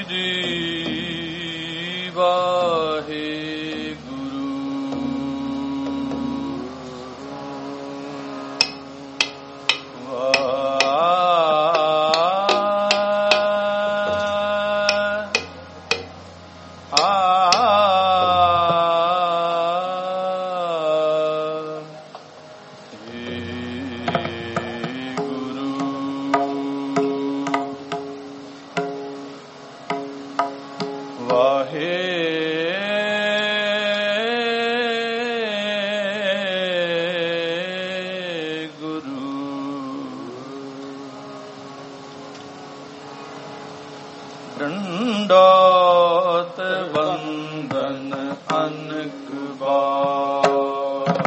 ਡੰਡੋਤ ਬੰਦਨ ਅਨਕ ਬਾਰ।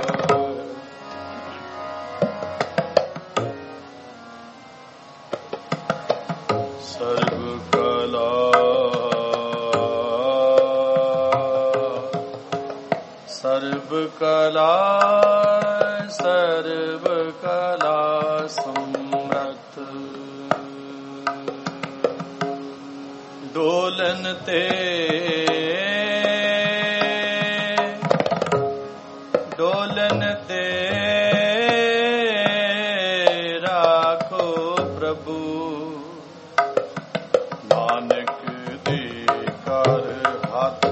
ਸਰਬ ਕਲਾ ਸਰਬ ਕਲਾ ਸਰਬ ਕਲਾ ਸਮਰਥ। ਡੋਲਨ ਤੇ ਡੋਲਨ ਤੇ ਰਾਖੋ ਪ੍ਰਭੂ, ਨਾਨਕ ਦੇ ਕਰ ਹੱਥ।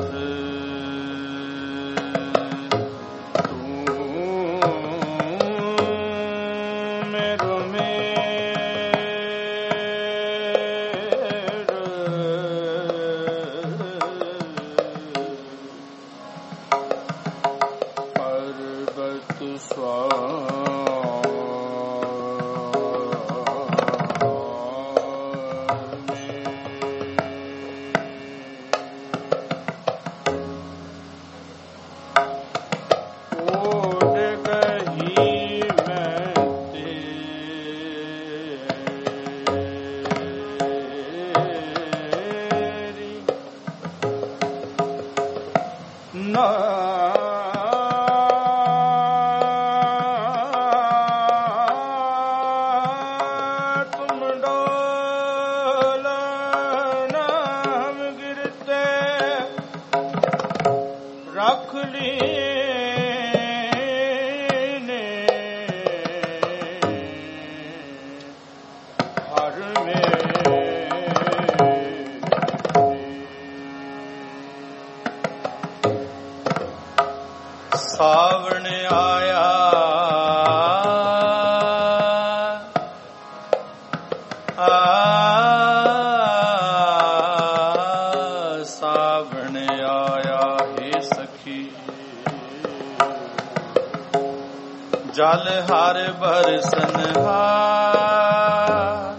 ਸਾਵਣ ਆਇਆ ਸਾਵਣ ਆਇਆ ਹੇ ਸਖੀ, ਜਲ ਹਰ ਬਰਸਨਹਾਰ।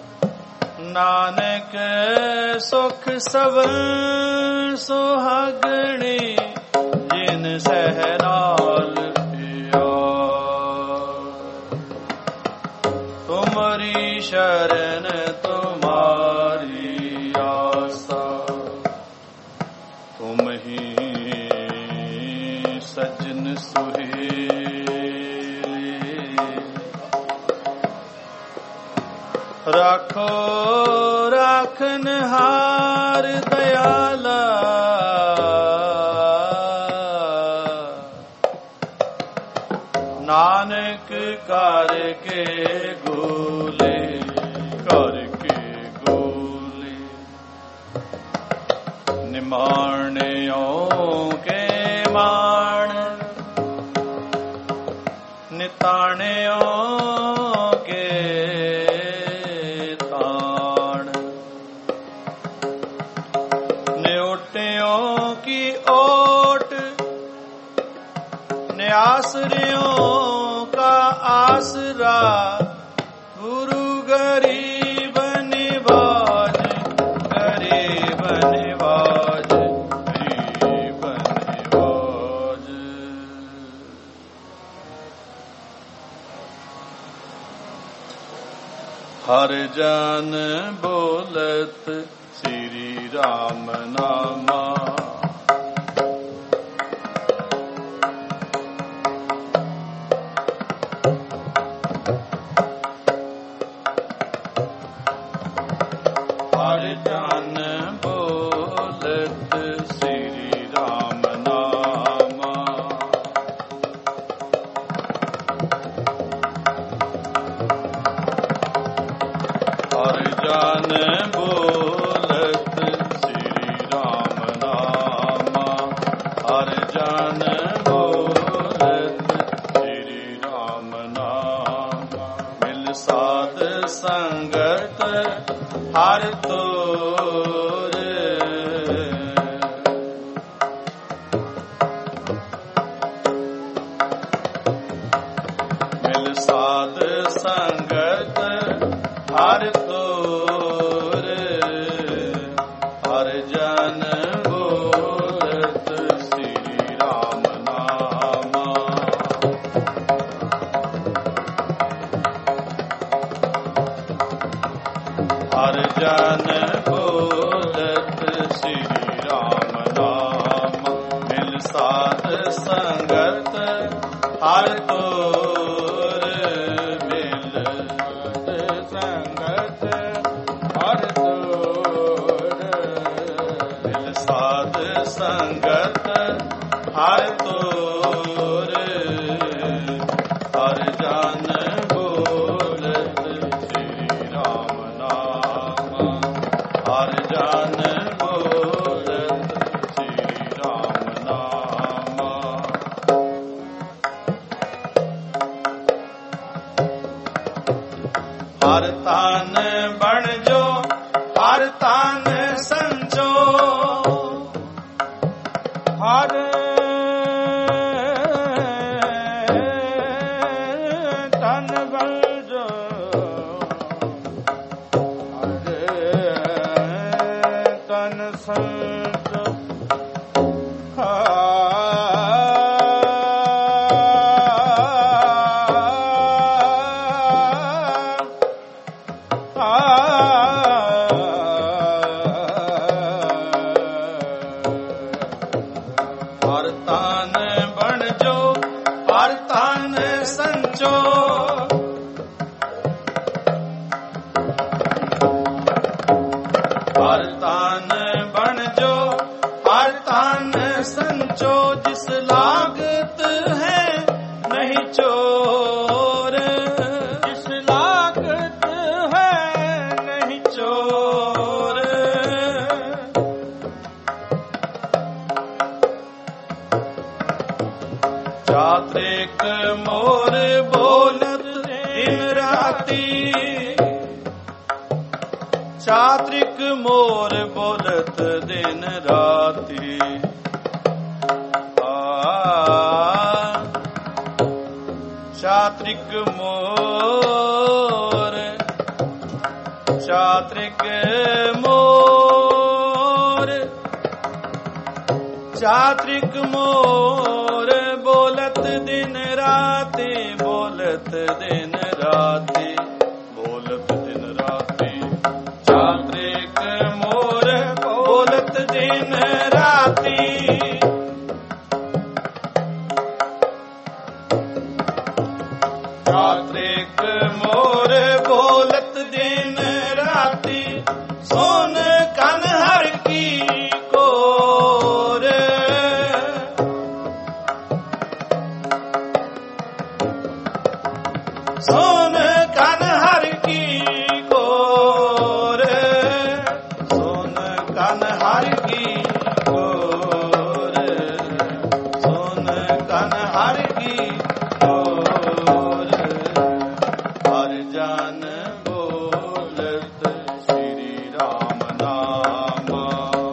ਨਾਨਕ ਸੁਖ ਸਵਨ ਸੁਹਾਗਣੇ, ਜਿਨ ਸਹਿਨਾਲ ਪਿਆ। ਤੁਮਰੀ ਸ਼ਰਨ ਤੁਮਾਰੀ ਆਸਾ, ਤੁਮ ਹੀ ਸਜਨ ਸੁਹੇਲੇ। ਰਾਖੋ ਰਾਖਨਹਾਰ ਦਇਆਲਾ, ਨਾਨਕ ਕਰਕੇ ਗੋਲੇ ਕਰਕੇ ਗੋਲੇ। ਨਿਮਾਣਿਓ ਕੇ ਮਾਣ, ਨਿਤਾਣਿਓ ਕੇ ਤਾਣ। ਨਿਓਟਿਓ ਕੀ ਓਟ, ਨਿਆਸਰਿਓ का आसरा। गुरु गरीब निवाज, गरीब निवाज, गरीब निवाज। हर जन बोलत श्री राम नामा, हर जन बोलत ਹਰ ਜਨ ਬੋਲਤ ਸ੍ਰੀ ਰਾਮ ਨਾਮਾ ਹਰ ਜਨ ਬੋਲਤ ਸ੍ਰੀ ਰਾਮ ਨਾਮਾ ਮਿਲ ਸਾਧ ਸੰਗਤ ਹਰ ਤੋਰ ਮਿਲ ਸਾਧ ਸੰਗਤ ਹਰ ਤੋਰ ਹਰ ਜਨ ਬੋਲਤ ਸ੍ਰੀ ਰਾਮ ਨਾਮਾ ਹਰ ਜਨ ਬੋਲਤ ਸ੍ਰੀ ਰਾਮ ਨਾਮਾ ਮਿਲ ਸਾਧ ਸੰਗਤ ਹਰ ਤੋਰ ਮਿਲ ਸੰਗਤ ਹਰ ਤੋਰ ਮਿਲ ਸਾਧ ਸੰਗਤ ਹਰ ਤੋਰ ਹਰ ਜਨ ਬੋਲਤ ਸ੍ਰੀ ਰਾਮ ਨਾਮਾ ਹਰ ਜਨ ਬੋਲਤ ਸ੍ਰੀ ਰਾਮ ਨਾਮਾ ਹਰ ਤਨ ਬਣ ਜੋ ਹਰ ਤਨ ਸੰਜੋ ਹਰ ਤਨ ਬਣ ਜੋ ਹਰ ਤਨ ਸੰਜੋ ਹਰ ਤਨ ਬਣ ਜੋ ਹਰ ਤਨ ਸੰਜੋ ਹਰ ਤਨ ਬਣ ਜੋ ਹਰ ਤਨ ਸੰਜੋ ਜਿਸ ਲਾਗਤ ਹੈ ਨਹੀਂ ਚੋਰ ਜਿਸ ਲਾਗਤ ਹੈ ਨਹੀਂ ਚੋਰ ਚਾਤ੍ਰਿਕ ਮੋਰ ਬੋਲਤ ਦਿਨ ਰਾਤੀ ਚਾਤ੍ਰਿਕ ਮੋਰ ਬੋਲਤ ਦਿਨ ਰਾਤੀ ਚਾਤ੍ਰਿਕ ਮੋਰ ਚਾਤ੍ਰਿਕ ਮੋਰ ਚਾਤ੍ਰਿਕ ਮੋਰ ਬੋਲਤ ਦਿਨ ਰਾਤੀ ਬੋਲਤ ਦਿਨ ਰਾਤੀ ਬੋਲਤ ਦਿਨ ਰਾਤੀ ਚਾਤ੍ਰਿਕ ਮੋਰ ਬੋਲਤ ਦਿਨ ਰਾਤੀ ਚਾਤ੍ਰਿਕ ਮੋਰ ਬੋਲਤ ਦਿਨ ਰਾਤੀ ਸੋਨ ਕਨ ਹਰ ਕੀ ਕੋਰ ਸੋਨ ਕਨ ਹਰ ਕੀ ਕੋਰ ਸੋਨ ਕਨ ਹਰ ਕੀ ਕੋਰ ਸੋਨ ਕਨ ਹਰ ਕੀ ਕੋਰ ਹਰ ਜਨ ਬੋਲਤ ਸ੍ਰੀ ਰਾਮ ਨਾਮਾ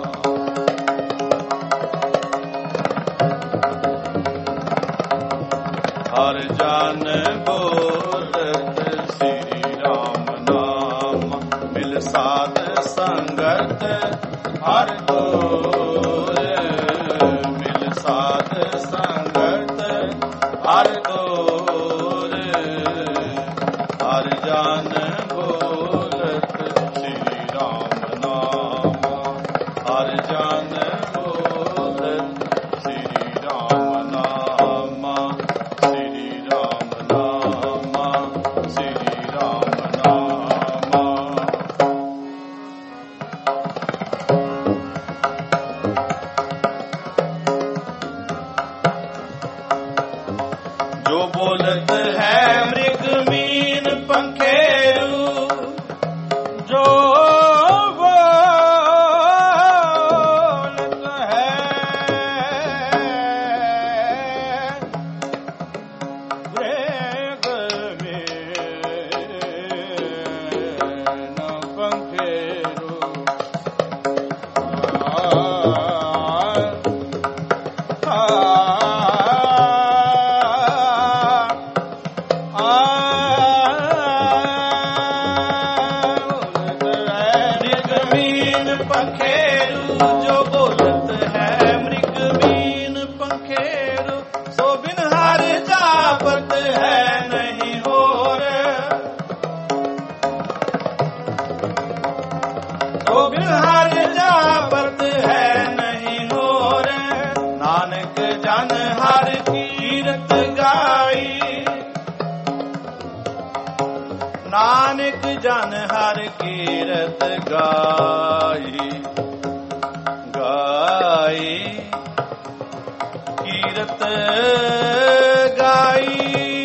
ਹਰ ਜਨ ਬੋਲਤ ਸ੍ਰੀ ਰਾਮ ਨਾਮਾ ਮਿਲ ਸਾਧ ਸੰਗਤ ਹਰ ਤੋਰ ਮਿਲ ਸਾਧ ਸੰਗਤ ਹਰ ਤੋਰ ਹਰ ਜਨ ਬੋਲਤ ਸ੍ਰੀ ਰਾਮ ਨਾਮਾ ਹਰ ਜਨ ਬੋਲਤ ਸ੍ਰੀ ਰਾਮ ਨਾਮਾ ਸ੍ਰੀ ਰਾਮ ਨਾਮਾ ਸ੍ਰੀ ਰਾਮ ਨਾਮਾ जो बोलत है मृग मीन पंखेरु, सो बिन हर जापत है नहीं होर। सो बिन हर जापत है नहीं होर। नानक जन हर कीरत गाई, नानक जन हर कीरत गाई। गाई कीरत गाई,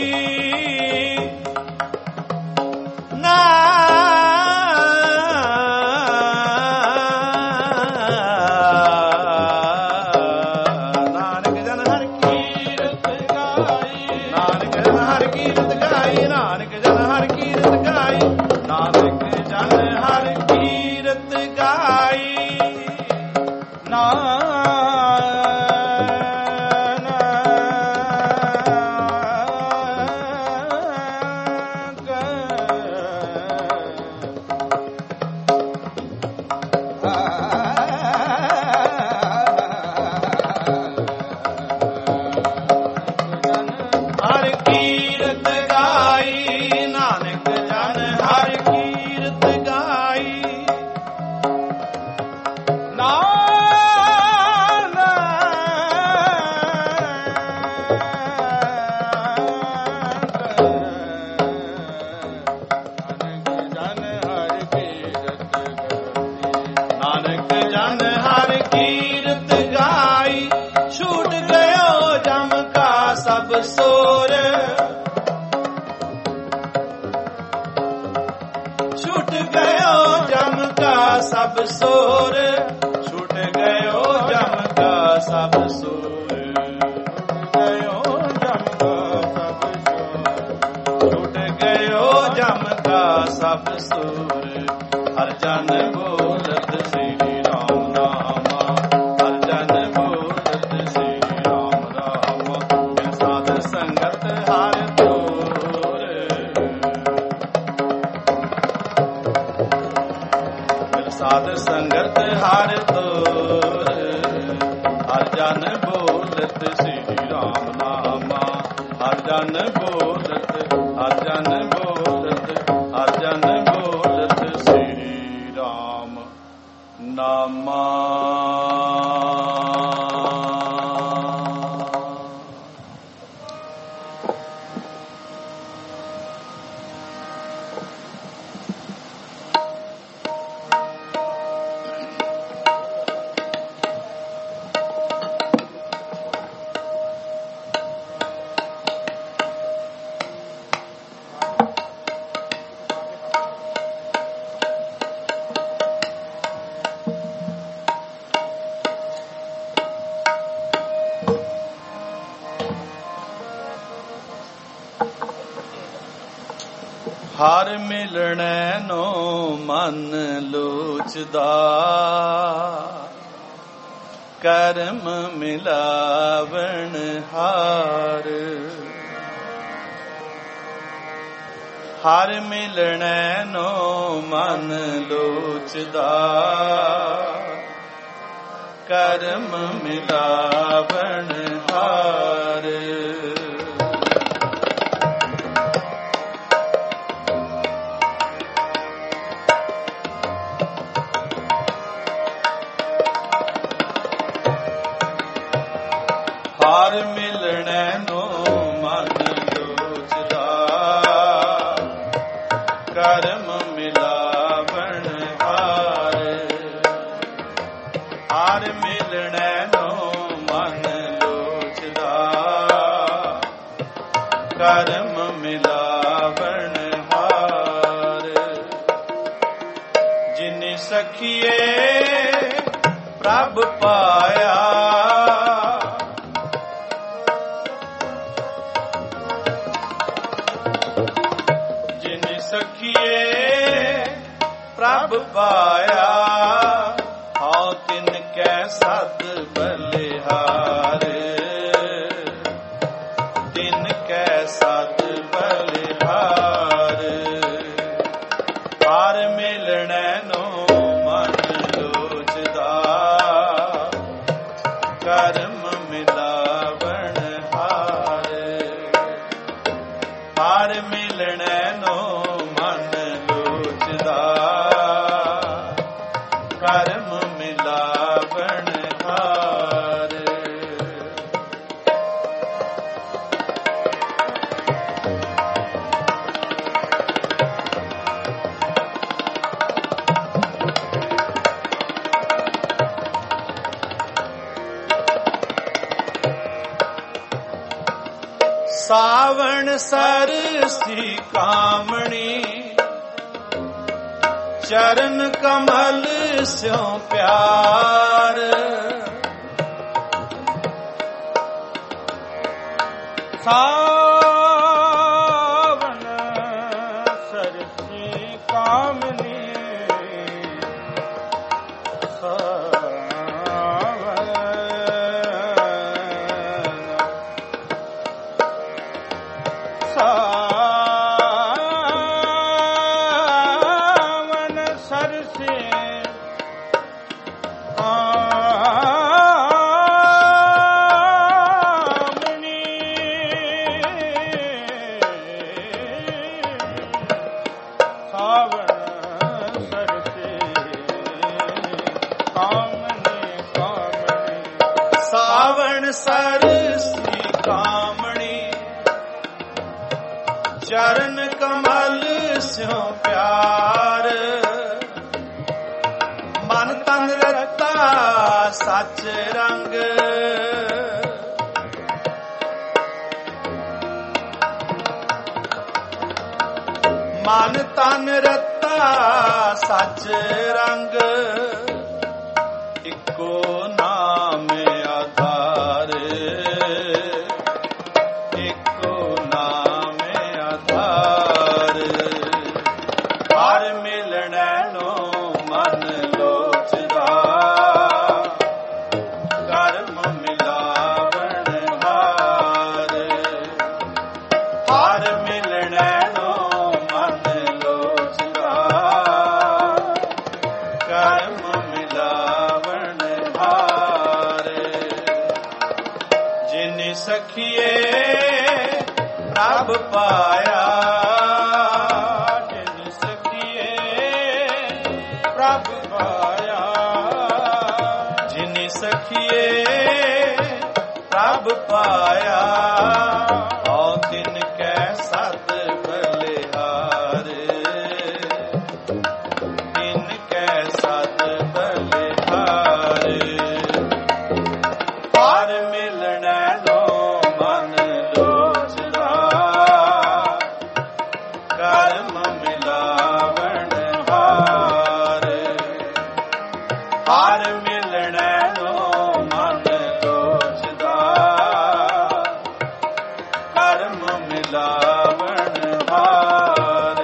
सब सोर छूट गयो जम का सब सोर। गयो जम का सब सोर, छूट गयो जम का सब सोर। हर जन बोलत श्री राम नामा, हर जन बोलत श्री राम रामा। बिन साध संगत हार तोर, साध संगत हार तोर। हर जन बोलत श्री राम नामा, हर जन बोलत, हर जन बोलत, हर जन बोलत श्री राम नामा। ਹਰ ਮਿਲਣੈ ਨੋ ਮਨ ਲੋਚਦਾ, ਕਰਮ ਮਿਲਾਵਣ ਹਾਰ। ਹਰ ਮਿਲਣੈ ਨੋ ਮਨ ਲੋਚਦਾ, ਕਰਮ ਮਿਲਾਵਣ ਹਾਰ। ਹਾਰ ਮਿਲਣੈ ਨੋ ਮਨ ਲੋਚਦਾ, ਕਰਮ ਮਿਲਾਵਣ ਹਾਰ। ਹਾਰ ਮਿਲਣੈ ਨੋ ਮਨ ਲੋਚਦਾ, ਕਰਮ ਮਿਲਾਵਣ ਹਾਰ। ਜਿਨਿ ਸਖੀਏ ਪ੍ਰਭ ਪਾਇਆ, ਪ੍ਰਭ ਪਾਇਆ। ਹਉ ਤਿਨ ਕੈ ਸਦ ਬਲਿਹਾਰ, ਤਿਨ ਕੈ ਸਦ ਬਲਿਹਾਰ। ਹਾਰ ਮਿਲਣੈ ਨੋ ਮਨ ਲੋਚਦਾ, ਸਾਵਣ ਸਰਸੀ ਕਾਮਣੀ ਚਰਨ ਕਮਲ ਸਿਉ ਪਿਆਰ ਸਾਵਣ ਸਰਸੀ ਕਾਮਨੀ ਸਾਵਣ ਸਰਸੀ ਕਾਮਣੀ ਚਰਨ ਕਮਲ ਸਿਉ ਪਿਆਰ ਮਨ ਤਨ ਰਤਾ ਸੱਚ ਰੰਗ ਮਨ ਤਨ ਰਤਾ ਸੱਚ ਰੰਗ ਇੱਕੋ ਨਾਮ ਆਧਾਰ ਇੱਕੋ ਨਾਮ ਆਧਾਰ ਹਰ ਮਿਲਣੈ ਨੋ ਮਨ ਲੋਚਦਾ ਕਰਮ ਮਿਲਾਵਣ ਹਾਰ ਹਰ ਮਿਲਣੈ ਨੋ ਮਨ ਲੋਚਦਾ ਕਰਮ ਮਿਲਾਵਣ ਸਖੀਏ ਪ੍ਰਭ ਪਾਇਆ ਜਿਨ ਸਖੀਏ ਪ੍ਰਭ ਪਾਇਆ ਜਿਨ ਸਖੀਏ ਪ੍ਰਭ ਪਾਇਆ ਔ ਤਿਨ ਕੈ ਸਦ ਬਲਿਹਾਰ ਤਿਨ ਕੈ ਸਦ ਬਲਿਹਾਰ ਹਰ ਮਿਲਣੈ ਹਰ ਮਿਲਣੈ ਨੋ ਮਨ ਲੋਚਦਾ ਕਰਮ ਮਿਲਾਵਣ ਹਾਰ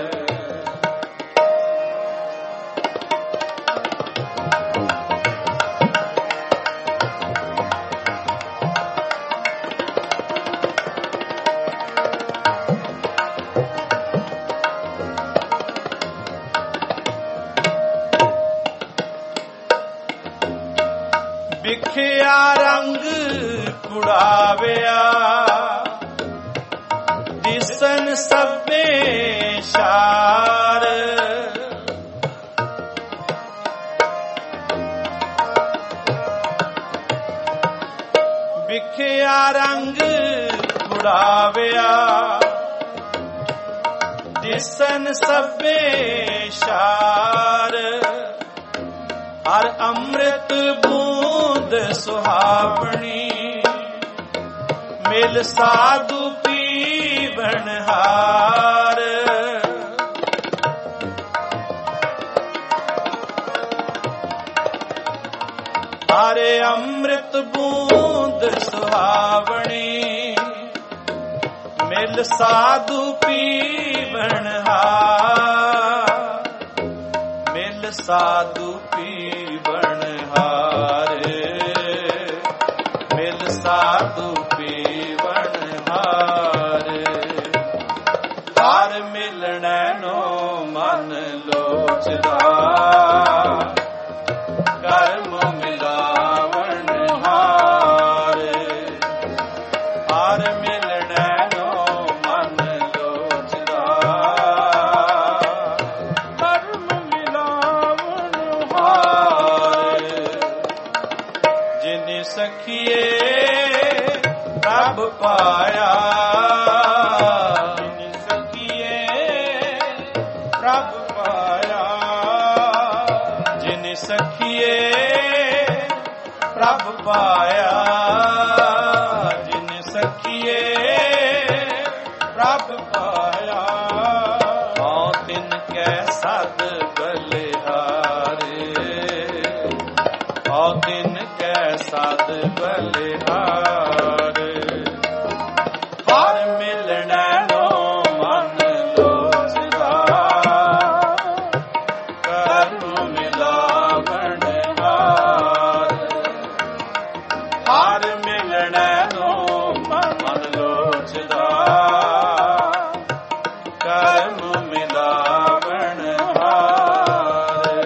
ਵਿਖਿਆ ਰੰਗ ਕੁੜਾਵਿਆ ਦਿਸਨ ਸਭੇ ਸ਼ਾਰ ਵਿਖਿਆ ਰੰਗ ਕੁੜਾਵਿਆ ਦਿਸਨ ਸਭੇ ਸ਼ਾਰ ਹਰ ਅੰਮ੍ਰਿਤ ਬੂੰਦ ਸੁਹਾਵਣੀ ਮਿਲ ਸਾਧੂ ਪੀਵਣ ਹਾਰ ਹਰੇ ਅੰਮ੍ਰਿਤ ਬੂੰਦ ਸੁਹਾਵਣੀ ਮਿਲ ਸਾਧੂ ਪੀਵਣ ਹਾਰ ਮਿਲ ਸਾਧੂ ਪੀਵਣ ਹਾਰ ਮਿਲ ਸਾਧੂ ਪੀਵਣ ਹਾਰ ਹਰ ਮਿਲਣੈ ਨੋ ਮਨ ਲੋਚਦਾ ਕਰਮ ਮਿਲਾਵਣ ਹਾਰ ਹਰ ਮਿਲਣੈ ਨੋ ਮਨ ਲੋਚਦਾ ਕਰਮ ਮਿਲਾਵਣ ਹਾਰ ਜਿਨ ਸਖੀਏ ਪ੍ਰਭ ਪਾਇਆ ਜਿਨ ਸਖੀਏ ਪ੍ਰਭ ਪਾਇਆ ਜਿਨ ਸਖੀਏ ਪ੍ਰਭ ਪਾਇਆ ਜਿਨ ਸਖੀਏ ਸਦ ਬਲਿਹਾਰੇ, ਔ ਤਿਨ ਕੈ ਸਦ ਬਲਿਹਾਰੇ। ਹਰ ਮਿਲਣੈ ਨੋ ਮਨ ਲੋਚਦਾ, ਕਰਮ ਮਿਲਾਵਣ ਹਾਰ। ਹਰ ਮਿਲਣੈ ਨੋ ਮਨ ਲੋਚਦਾ, ਕਰਮ ਮਿਲਾਵਣ ਹਾਰ।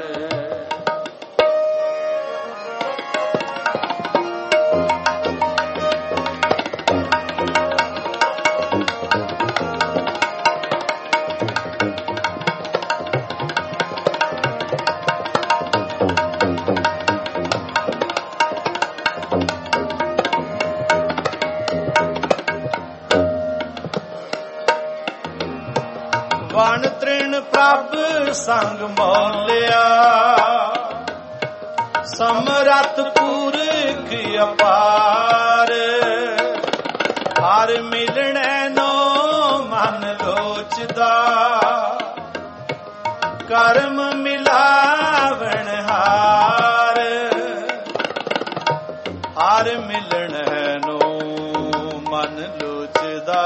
ਵਣ ਤ੍ਰਿਣ ਪ੍ਰਭ ਸੰਗ ਮੋਲਿਆ, ਸਮਰੱਥ ਪੁਰਖ ਅਪਾਰ। ਹਰ ਮਿਲਣੈ ਨੋ ਮਨ ਲੋਚਦਾ, ਕਰਮ ਮਿਲਾਵਣ ਹਾਰ। ਹਰ ਮਿਲਣੈ ਨੋ ਮਨ ਲੋਚਦਾ,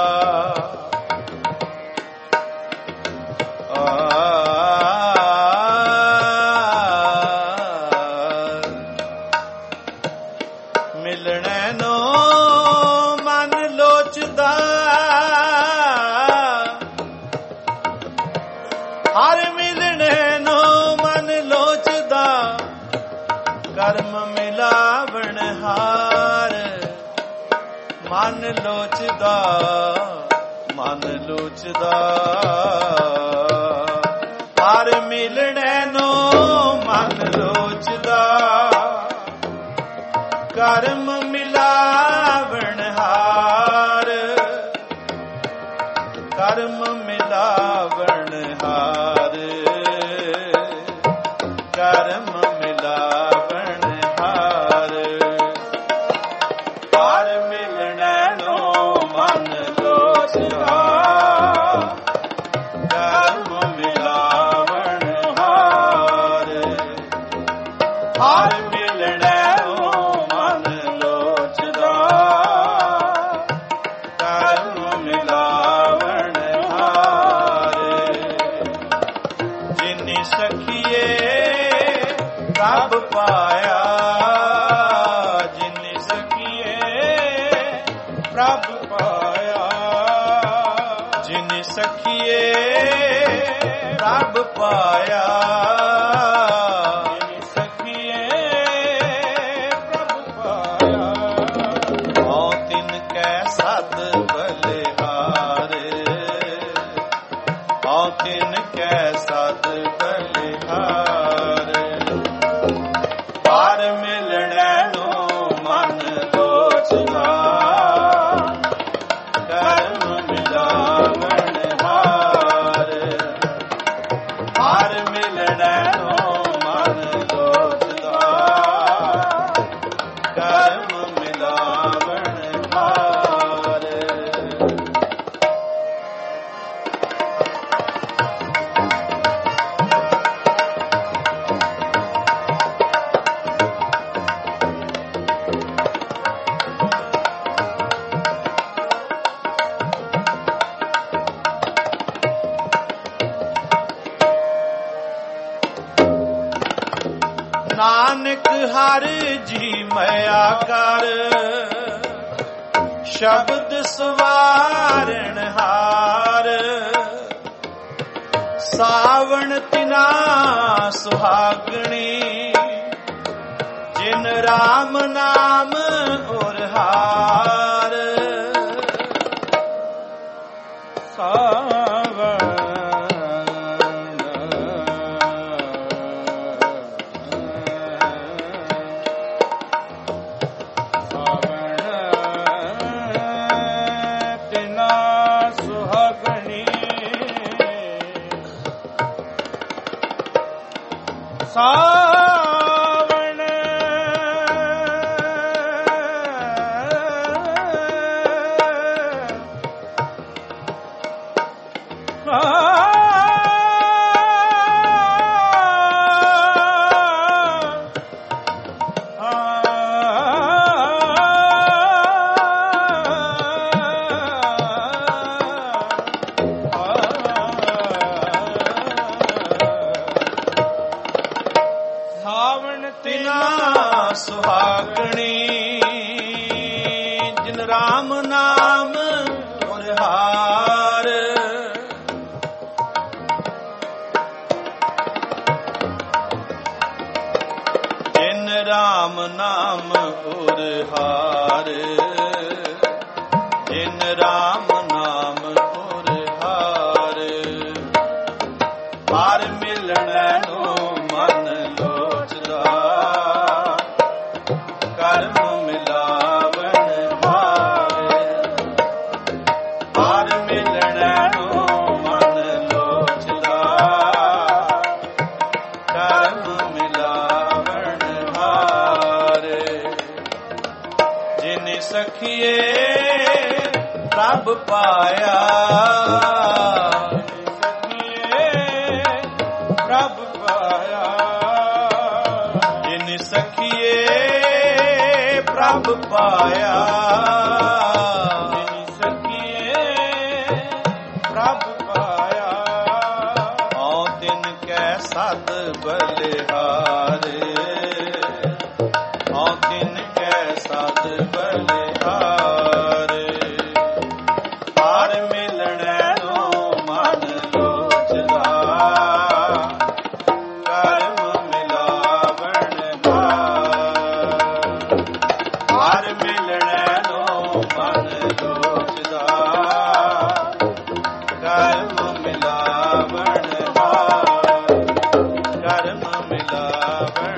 ਮਿਲਣੈ ਨੋ ਮਨ ਲੋਚਦਾ। ਹਰ ਮਿਲਣੈ ਨੋ ਮਨ ਲੋਚਦਾ, ਕਰਮ ਮਿਲਾਵਣ ਹਾਰ। ਮਨ ਲੋਚਦਾ, ਮਨ ਲੋਚਦਾ, ਹਰ ਮਿਲਣੈ ਨੋ ਮਨ ਲੋਚਦਾ, ਕਰਮ ਮਿਲਾਵਣ ਹਾਰ। ਕਰਮ ਮਿਲਾਵਣ ਹਾਰ, ਕਰਮ ਮਿਲਾਵਣ ਹਾਰ। ਹਰ ਮਿਲਣੈ ਨੋ ਮਨ ਲੋਚਦਾ, ਕਰਮ ਮਿਲਾਵਣ ਹਾਰ। ਹਰ ਮਿਲਣੈ ਨੋ ਮਨ ਲੋਚਦਾ, ਕਰਮ ਮਿਲਾਵਣ ਹਾਰ। ਜਿਨਿ ਸਖੀਏ ਪ੍ਰਭ ਪਾਇਆ, ਜਿਨਿ ਸਖੀਏ ਪ੍ਰਭ ਪਾਇਆ। ਜਿਨਿ ਸਖੀਏ ਪ੍ਰਭ ਪਾਇਆ, ਜਿਨਿ ਸਖੀਏ ਪ੍ਰਭ ਪਾਇਆ। ਔ ਤਿਨ ਕੈ ਸਦ ਬਲਿਹਾਰੇ, ਔ ਤਿਨ ਕੈ ਸਦ ਬਲਿਹਾਰੇ। ਹਰ ਮਿਲਣੈ ਨੋ ਮਨ ਲੋਚਦਾ, ਕਰਮ ਮਿਲਾਵਣ ਹਾਰ। ਹਰ ਮਿਲਣੈ ਨੋ ਮਨ ਲੋਚਦਾ, ਕਰਮ ਮਿਲਾਵਣ ਹਾਰ। ਨਾਨਕ ਹਰ ਜੀ ਮਇਆ ਕਰ, ਸ਼ਬਦ ਸਵਾਰਣ ਹਾਰ। ਸਾਵਣ ਤਿਨਾ ਸੁਹਾਗਣੀ, ਜਿਨ ਰਾਮ ਨਾਮ ਉਰਹਾਰ। ਸਾਵਣ ਤਿਨਾ ਸੁਹਾਗਣੀ ਜਿਨ ਰਾਮ ਨਾਮ ਮੁਰਹਾਰ ਜਿਨ ਰਾਮ ਨਾਮ ਮੁਰਹਾਰ ਜਿਨ ਰਾਮ ਨਾਮ ਮੁਰਹਾਰ ਹਰ ਮਿਲਣੈ ਨੂੰ ਮਨ ਲੋਚਦਾ ਕਰਮ ਮਿਲਾਵਣ ਹਾਰੇ ਹਰ ਮਿਲਣੈ ਨੂੰ ਮਨ ਲੋਚਦਾ ਕਰਮ ਮਿਲਾਵਣ ਹਾਰੇ ਜਿਨ ਸਖੀਏ ਪ੍ਰਭ ਪਾਇਆ ਪ੍ਰਭ ਪਾਇਆ ਜਿਨ ਸਖੀਏ ਪ੍ਰਭ ਪਾਇਆ ਜਿਨ ਸਖੀਏ ਪ੍ਰਭ ਪਾਇਆ ਹਉ ਤਿਨ ਕੈ ਸਦ ਬਲਿਹਾਰੇ ਹਉ ਤਿਨ ਕੈ ਸਦ ਬਲਿਹਾਰੇ ਹਰ ਮਿਲਣੈ ਨੂੰ ਮਨ ਲੋਚਦਾ ਕਰਮ ਮਿਲਾਵਣ ਹਰ ਮਿਲਣੈ ਨੂੰ ਮਨ ਲੋਚਦਾ ਕਰਮ ਮਿਲਾਵਣ ਕਰਮ ਮਿਲਾਵਣ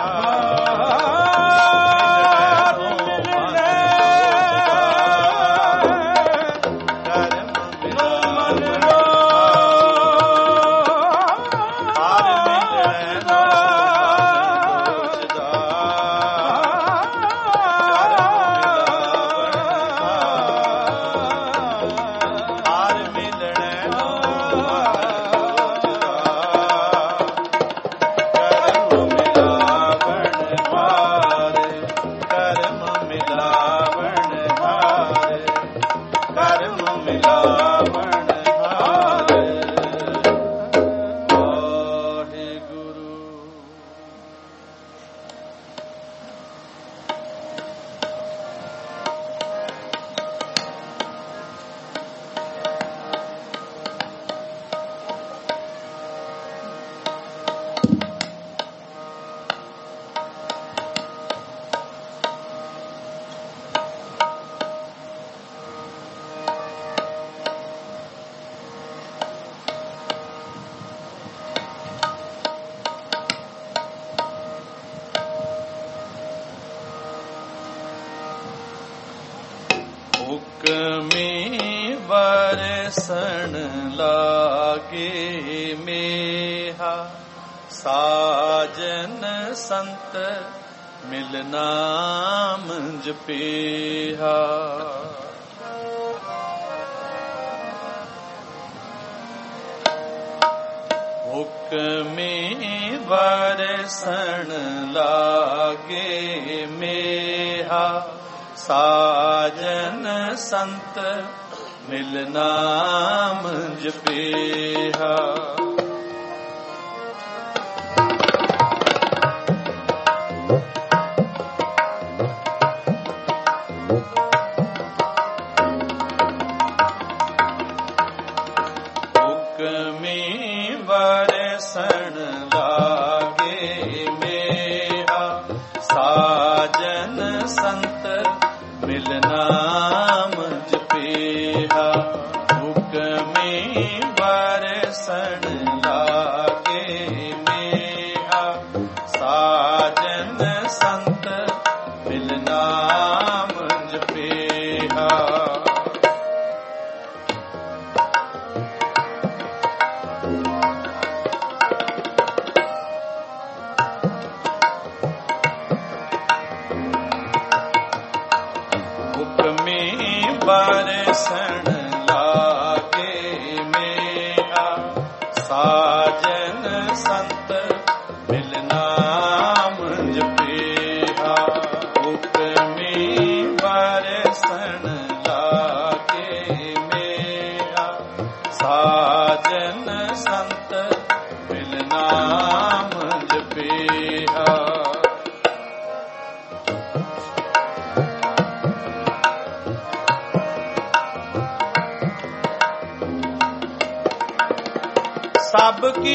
ਹੁਕਮੀ ਬਰਸਣ ਲਾਗੇ ਮੇਹਾ ਸਾਜਨ ਸੰਤ ਮਿਲ ਨਾਮ ਜਪੇਹਾ ਹੁਕਮੀ ਬਰਸਣ ਲਾਗੇ ਮੇਹਾ ਸਾਜਨ ਸੰਤ ਮਿਲ ਨਾਮ ਜਪੇਹਾ ਹੁਕਮੀ ਬਰਸਣ ਲਾਗੇ ਮੇਹਾ ਸਾਜਨ ਸੰਤ ਮਿਲ ਨਾਮ ਜਪੇਹਾ ਹੁਕਮੀ ਬਰਸਣ ਲਾਗੇ ਮੇਹਾ ਸਾਜਨ ਸੰਤ ਮਿਲ ਨਾਮ ਜਪੇਹਾ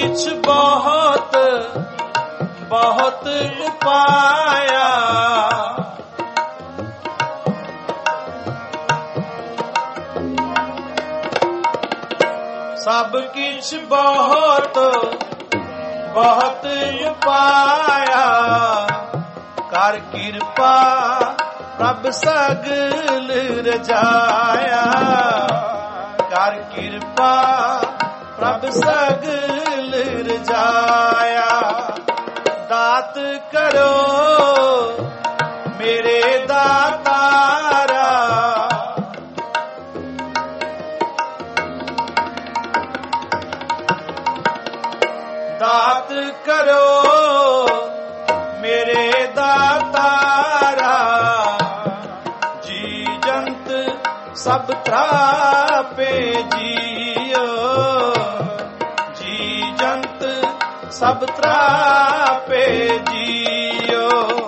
किछ बहुत बहुत उपाया, सब किछ बहुत बहुत उपाया, कर किरपा प्रभ सगल रजाया, कर किरपा प्रभ सगल रजाया। दात करो मेरे दातारा, दात करो मेरे दातारा, जी जंत सब त्रापे जियो, जी जंत सब त्रापे जियो,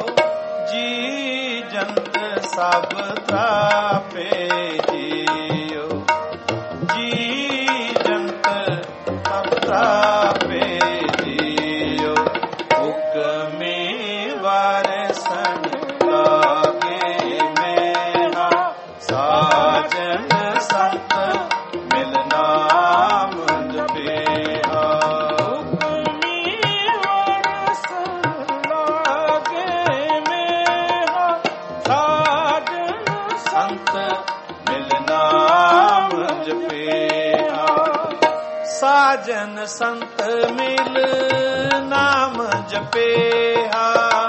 जी जंत सब त्रापे जियो, जी जंत सब त्रापे जियो। हुक्मे वारसन लागे मेरा, साजन संत मिल नाम जपेहा। हुक्मे वारसन लागे मेरा, साजन संत मिल नाम जपेहा। साजन संत मिल नाम जपेहा,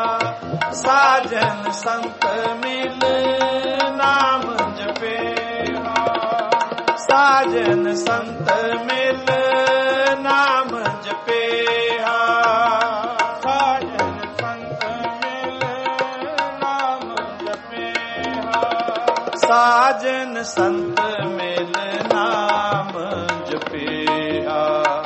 साजन संत मिल नाम जपेहा, साजन संत मिल नाम जपेहा, साजन संत मिल नाम जपेहा, साजन संत मिल नाम जपेहा,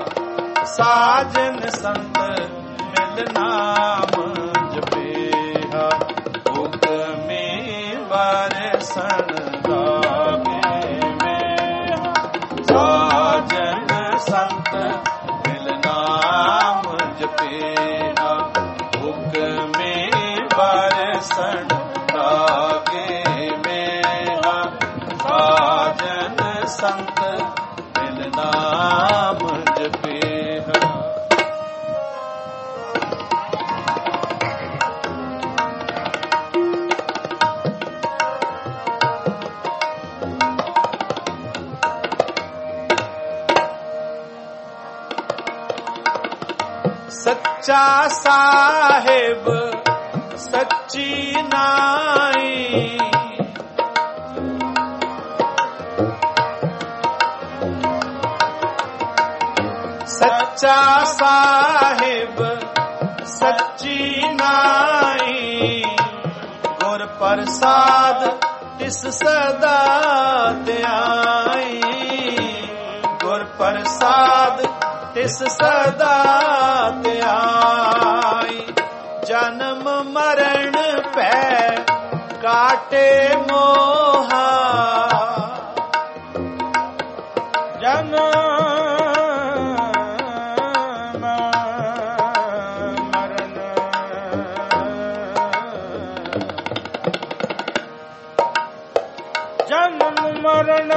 साजन संत मिल नाम जपेहा। हुक्मे वारसन लागे मेरा, साजन संत मिल नाम जपेहा। हुक्मे वारसन लागे मेरा, साजन संत मिल नाम जपेहा। सच्चा साहिब सच्ची नाई, सच्चा साहिब सच्ची नाई, गुर प्रसाद तिस सदा ध्याई, गुर प्रसाद तिस सदा ध्याई। जन्म मरण पै काटे मोहा, जन्म मरण जन्म मरण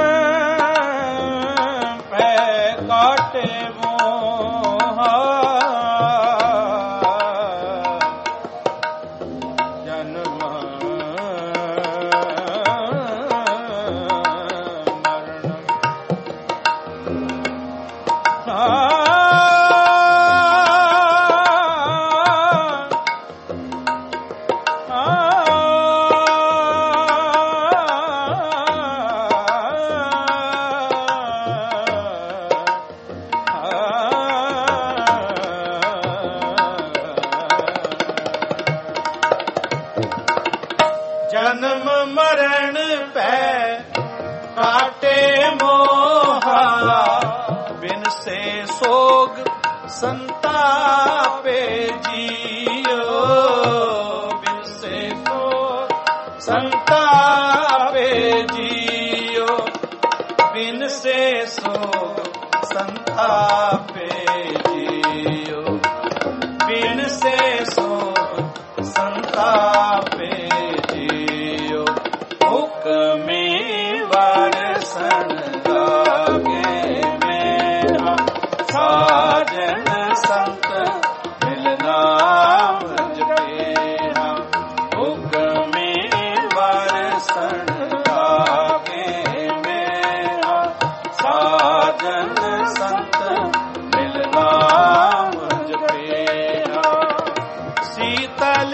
पै काटे मोहा, जन्म जन्म मरण पै काटे मोहा, बिन से सोग संतापे जियो, बिन से सोग संतापे जियो, बिन से सोग संतापे जियो।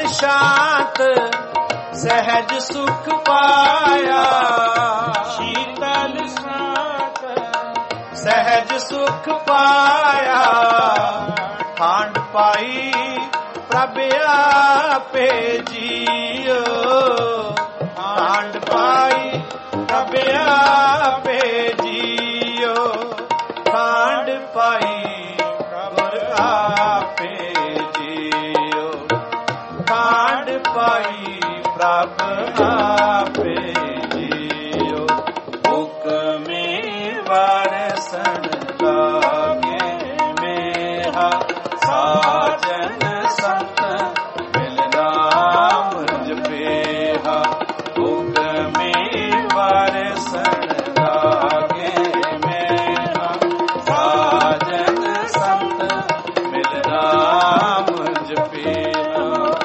शांत सहज सुख पाया, शीतल शांत सहज सुख पाया। खांड पाई प्रभ आपे जियो, खांड पाई प्रभ आपे जियो, खांड पाई प्रभ आपे जियो, खांड पाई प्रभ आपे जियो। हुक्मे वरसन लागे मेहा, साजन संत मिल नाम जपेहा। हुक्मे वरसन लागे मेहा, साजन संत मिल नाम जपेहा।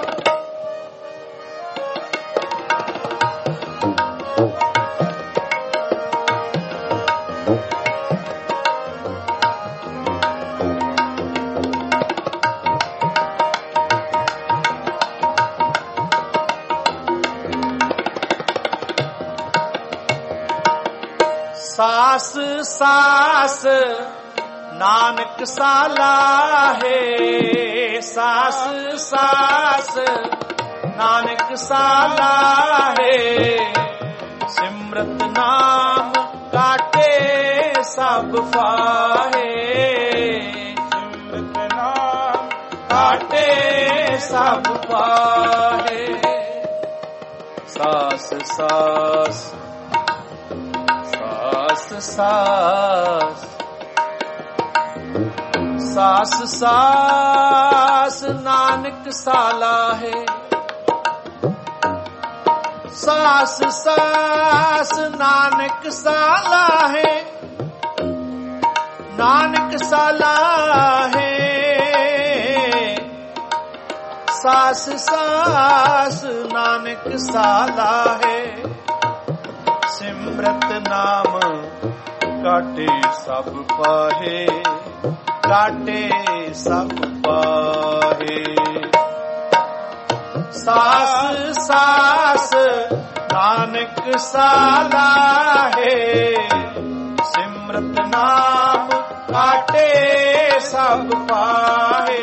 सास सास नानक साला है, सास सास नानक साला है। सिमरत नाम काटे सब फाहे, सिमरत नाम काटे सब फाहे। सास सास सास सास सास नानक साला है, सास सास नानक साला है, नानक साला है। सास सास नानक साला है। सिमरत नाम काटे सब पाहे, काटे सब पाहे। सास सास नानक साला है, सिमरत नाम काटे सब पाहे,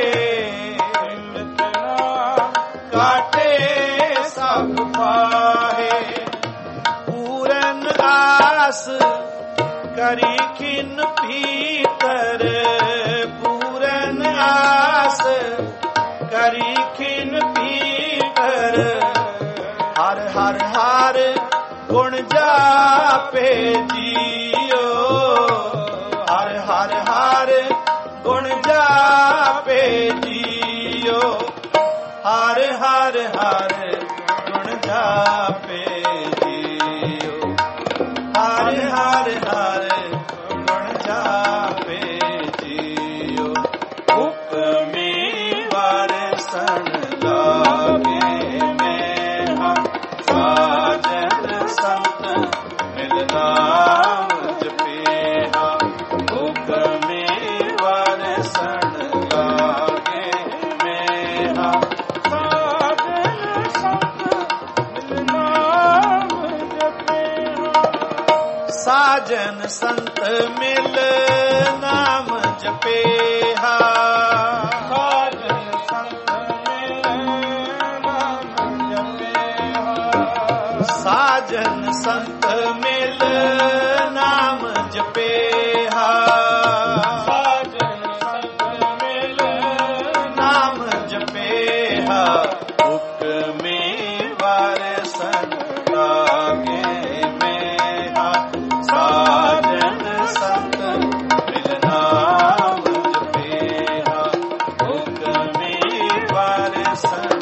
सिमरत नाम काटे सब पाहे। पूरन आस करी खिन भीतर, पूरन आस करी खिन भीतर। हर हर हर गुण जापे जियो, हर हर हर गुण जापे जियो, हर हर हर गुण जापे जियो, हर हर हर गुण जापे जियो। हुक्मे वरसन लागे मेहा, साजन संत मिल नाम जपेहा। हुक्मे वरसन लागे मेहा, साजन संत मिल नाम जपेहा। साजन संत मिल नाम जपेहा, साजन संत मिल नाम जपेहा। साजन संत मिल नाम जपेहा, साजन संत मिल नाम जपेहा। हुक्मे वरसन लागे मेहा, साजन संत मिल नाम जपेहा। हुक्मे वरसन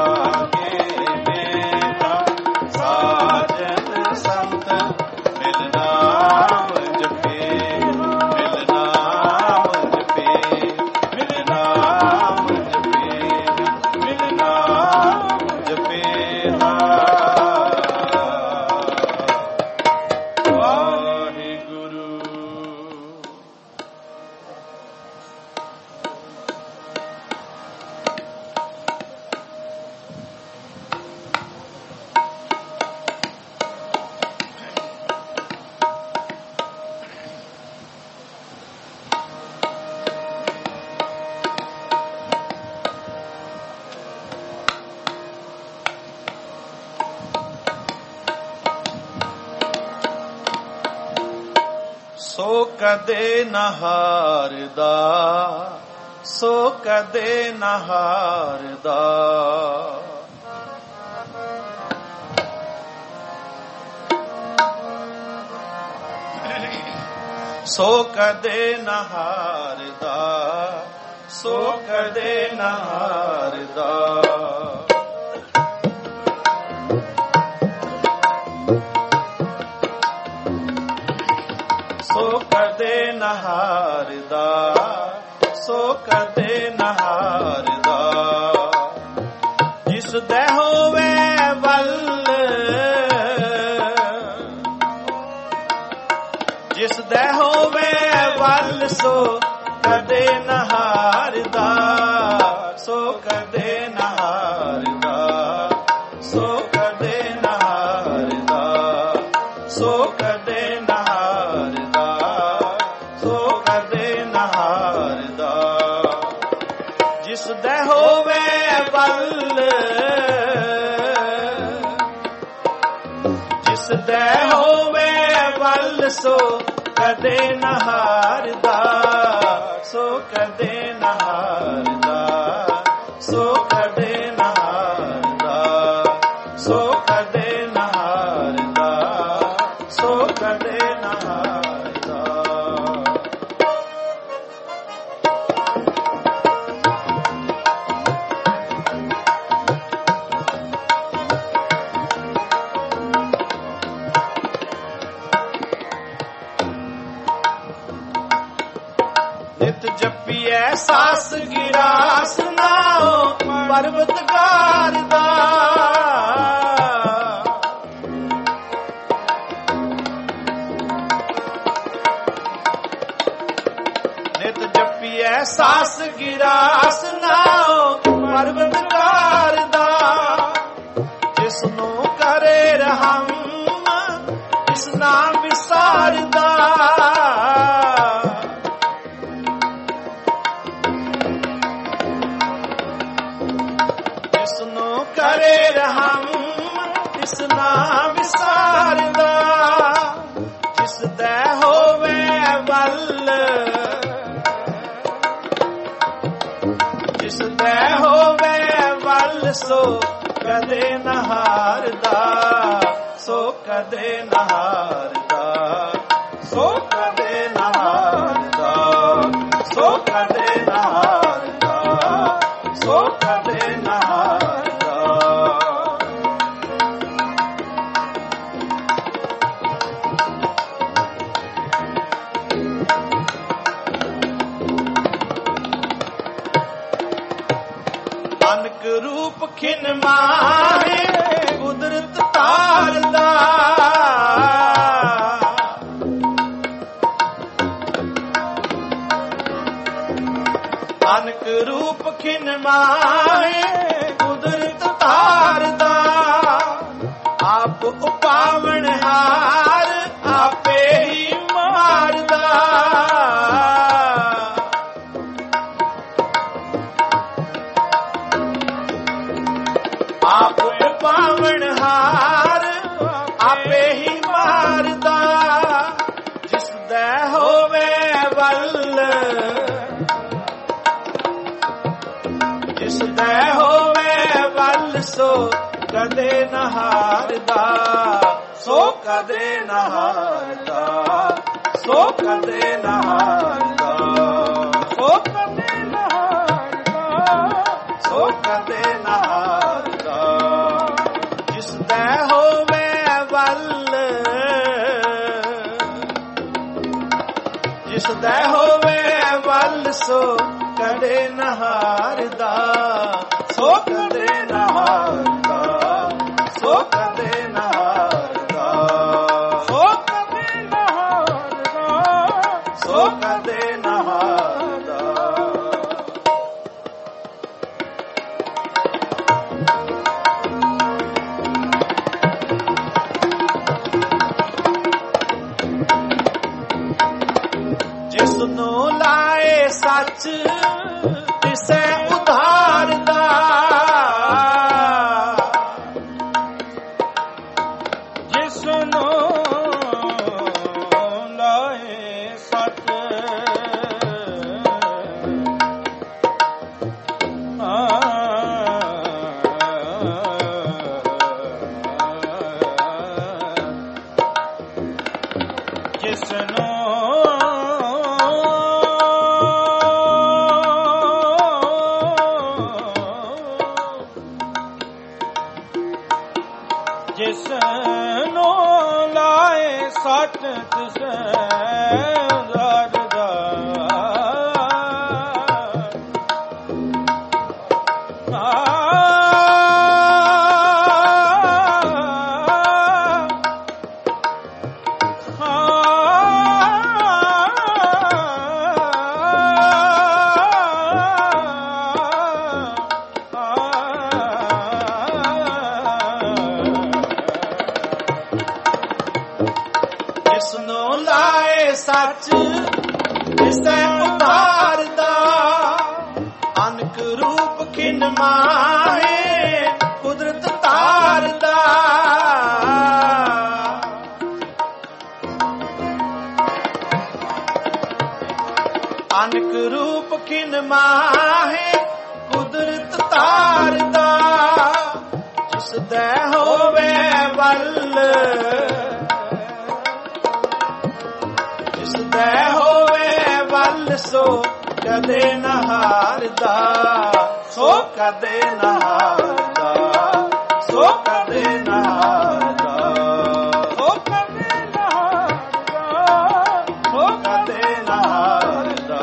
लागे मेहा, साजन संत मिल ਕਦੇ ਨਾ ਹਾਰਦਾ, ਸੋ ਕਦੇ ਨਾ ਹਾਰਦਾ। ਸੋ ਕਦੇ ਨਾ ਹਾਰਦਾ, ਸੋ ਕਦੇ ਨਾ ਹਾਰਦਾ। ਸੋ ਕਦੇ ਨਾ ਹਾਰਦਾ, ਸੋ ਕਦੇ ਨਾ ਹਾਰਦਾ। ਜਿਸ ਦੇ ਹੋਵੇ ਵੱਲ, ਜਿਸ ਦੇ ਹੋਵੇ ਵੱਲ, ਸੋ ਕਦੇ ਨਾ ਹਾਰਦਾ, ਸੋ ਕਦੇ ਨਾ ਹਾਰਦਾ। ਸੋ ਕਦੇ ਨਾ ਹਾਰਦਾ, ਸੋ ਕਦੇ ਨਾ ਹਾਰਦਾ, ਸੋ ਕਦੇ ਨਾ ਹਾਰਦਾ। ਜਿਸ ਦੇ ਹੋਵੇ ਵੱਲ, ਜਿਸ ਦੇ ਹੋਵੇ ਵੱਲ, ਸੋ ਕਦੇ ਨਾ ਹਾਰਦਾ, ਸੋ ਕਦੇ ਨਾ ਹਾਰਦਾ। ਸੋ ਕਦੇ ਨਾ ਹਾਰਦਾ, ਸੋ ਕਦੇ ਨਾ ਹਾਰਦਾ, ਸੋ ਕਦੇ ਨਾ ਹਾਰਦਾ। ਨਿਤ ਜਪੀਐ ਸਾਸ ਗਿਰਾਸ ਨਾਉ ਪਰਵਤਗਾਰ ਦਾ। ਨਿਤ ਜਪੀਐ ਸਾਸ ਗਿਰਾਸ ਨਾਉ ਪਰਵਤਗਾਰ ਦਾ। ਜਿਸ ਨੂੰ ਕਰੇ ਰਹਿਮ, ਜਿਸ ਨਾਮ ਵਿਸਾਰਦਾ। ਕਰੇ ਰਹਿਮ, ਜਿਸ ਨਾਮ ਵਿਸਾਰਦਾ। ਜਿਸ ਦੇ ਹੋਵੇ ਵੱਲ, ਜਿਸ ਦੇ ਹੋਵੇ ਵੱਲ, ਸੋ ਕਦੇ ਨਾ ਹਾਰਦਾ, ਸੋ ਕਦੇ ਨਾ ਹਾਰਦਾ। ਸੋ ਕਦੇ ਨਾ ਹਾਰਦਾ, ਸੋ ਕਦੇ ਨਾ ਹਾਰਦਾ, ਸੋ ਕਦੇ ਨਾ ਹਾਰਦਾ। ਅਨਕ ਰੂਪ ਖਿਨ ਮਾਹੇ ਕੁਦਰਤ ਤਾਰਦਾ। ਅਨਕ ਰੂਪ ਖਿਨ ਮਾਹੇ ਕੁਦਰਤ ਤਾਰਦਾ। ਆਪ ਉਪਾਵਣ ਹਾਰ, ਆਪੇ ਹੀ ਮਾਰਦਾ। ਆਪ ਪਾਵਣ ਹਾਰ, ਆਪੇ ਹੀ ਮਾਰਦਾ। ਜਿਸ ਦੇ ਹੋਵੇ ਵੱਲ, ਜਿਸ ਦੇ ਹੋਵੇ ਵੱਲ, ਸੋ ਕਦੇ ਨਾ ਹਾਰਦਾ, ਸੋ ਕਦੇ ਨਾ ਹਾਰਦਾ, ਸੋ ਕਦੇ ਨਾ ਹਾਰਦਾ। ਸੋ ਕਦੇ ਨਾ ਹਾਰਦਾ, ਸੋ ਕਦੇ ਨਾ ਹਾਰਦਾ। ਜਿਸ ਦੇ ਹੋਵੇ ਵੱਲ, ਜਿਸ ਦੇ ਹੋਵੇ ਵੱਲ, ਸੋ ਕਦੇ ਨਾ ਹਾਰਦਾ, ਸੋ ਕਦੇ ਨਾ ਹਾਰਦਾ, ਸੋ ਕਦੇ ਨਾ ਹਾਰਦਾ। ਸੋ ਕਦੇ ਨਾ ਹਾਰਦਾ, ਸੋ ਕਦੇ ਨਾ ਹਾਰਦਾ। ਜਿਸ ਨੂੰ ਲਾਏ ਸੱਚ, ਤਿਸੈ ਉਧਾਰਦਾ। ਜਿਸ ਨੂੰ ਲਾਏ ਸੱਚ, ਜਿਸਨੋ ਲਾਏ ਸੱਟ ਤਿਸੈ ਉਦਾਰਦਾ ਸੱਚ ਤਿਸੈ ਉਤਾਰਦਾ ਅਨਕ ਰੂਪ ਖਿਨ ਮਾਹੇ ਕੁਦਰਤ ਤਾਰਦਾ ਅਨਕ ਰੂਪ ਖਿਨ ਮਾਹੇ ਕੁਦਰਤ ਤਾਰਦਾ ਜਿਸ ਦੇ ਹੋਵੇ ਵੱਲ ਹੋਵੇ ਵੱਲ ਸੋ ਕਦੇ ਨਾ ਹਾਰਦਾ ਸੋ ਕਦੇ ਨਾ ਹਾਰਦਾ ਸੋ ਕਦੇ ਨਾ ਹਾਰਦਾ ਸੋ ਕਦੇ ਨਾ ਹਾਰਦਾ ਸੋ ਕਦੇ ਨਾ ਹਾਰਦਾ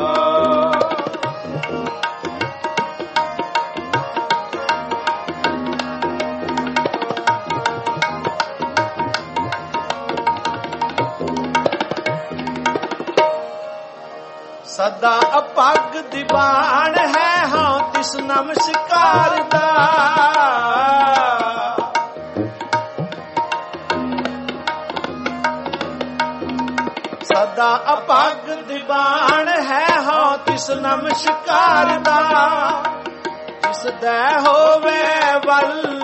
ਸਦਾ ਅਪੱਗ ਦੀਵਾਨ ਹੈ ਹਾਂ ਤਿਸ ਨਮਸਕਾਰ ਦਾ ਸਦਾ ਅਪੱਗ ਦੀਵਾਨ ਹੈ ਹਾਂ ਤਿਸ ਨਮਸਕਾਰ ਦਾ ਜਿਸ ਦੇ ਹੋਵੇ ਵੱਲ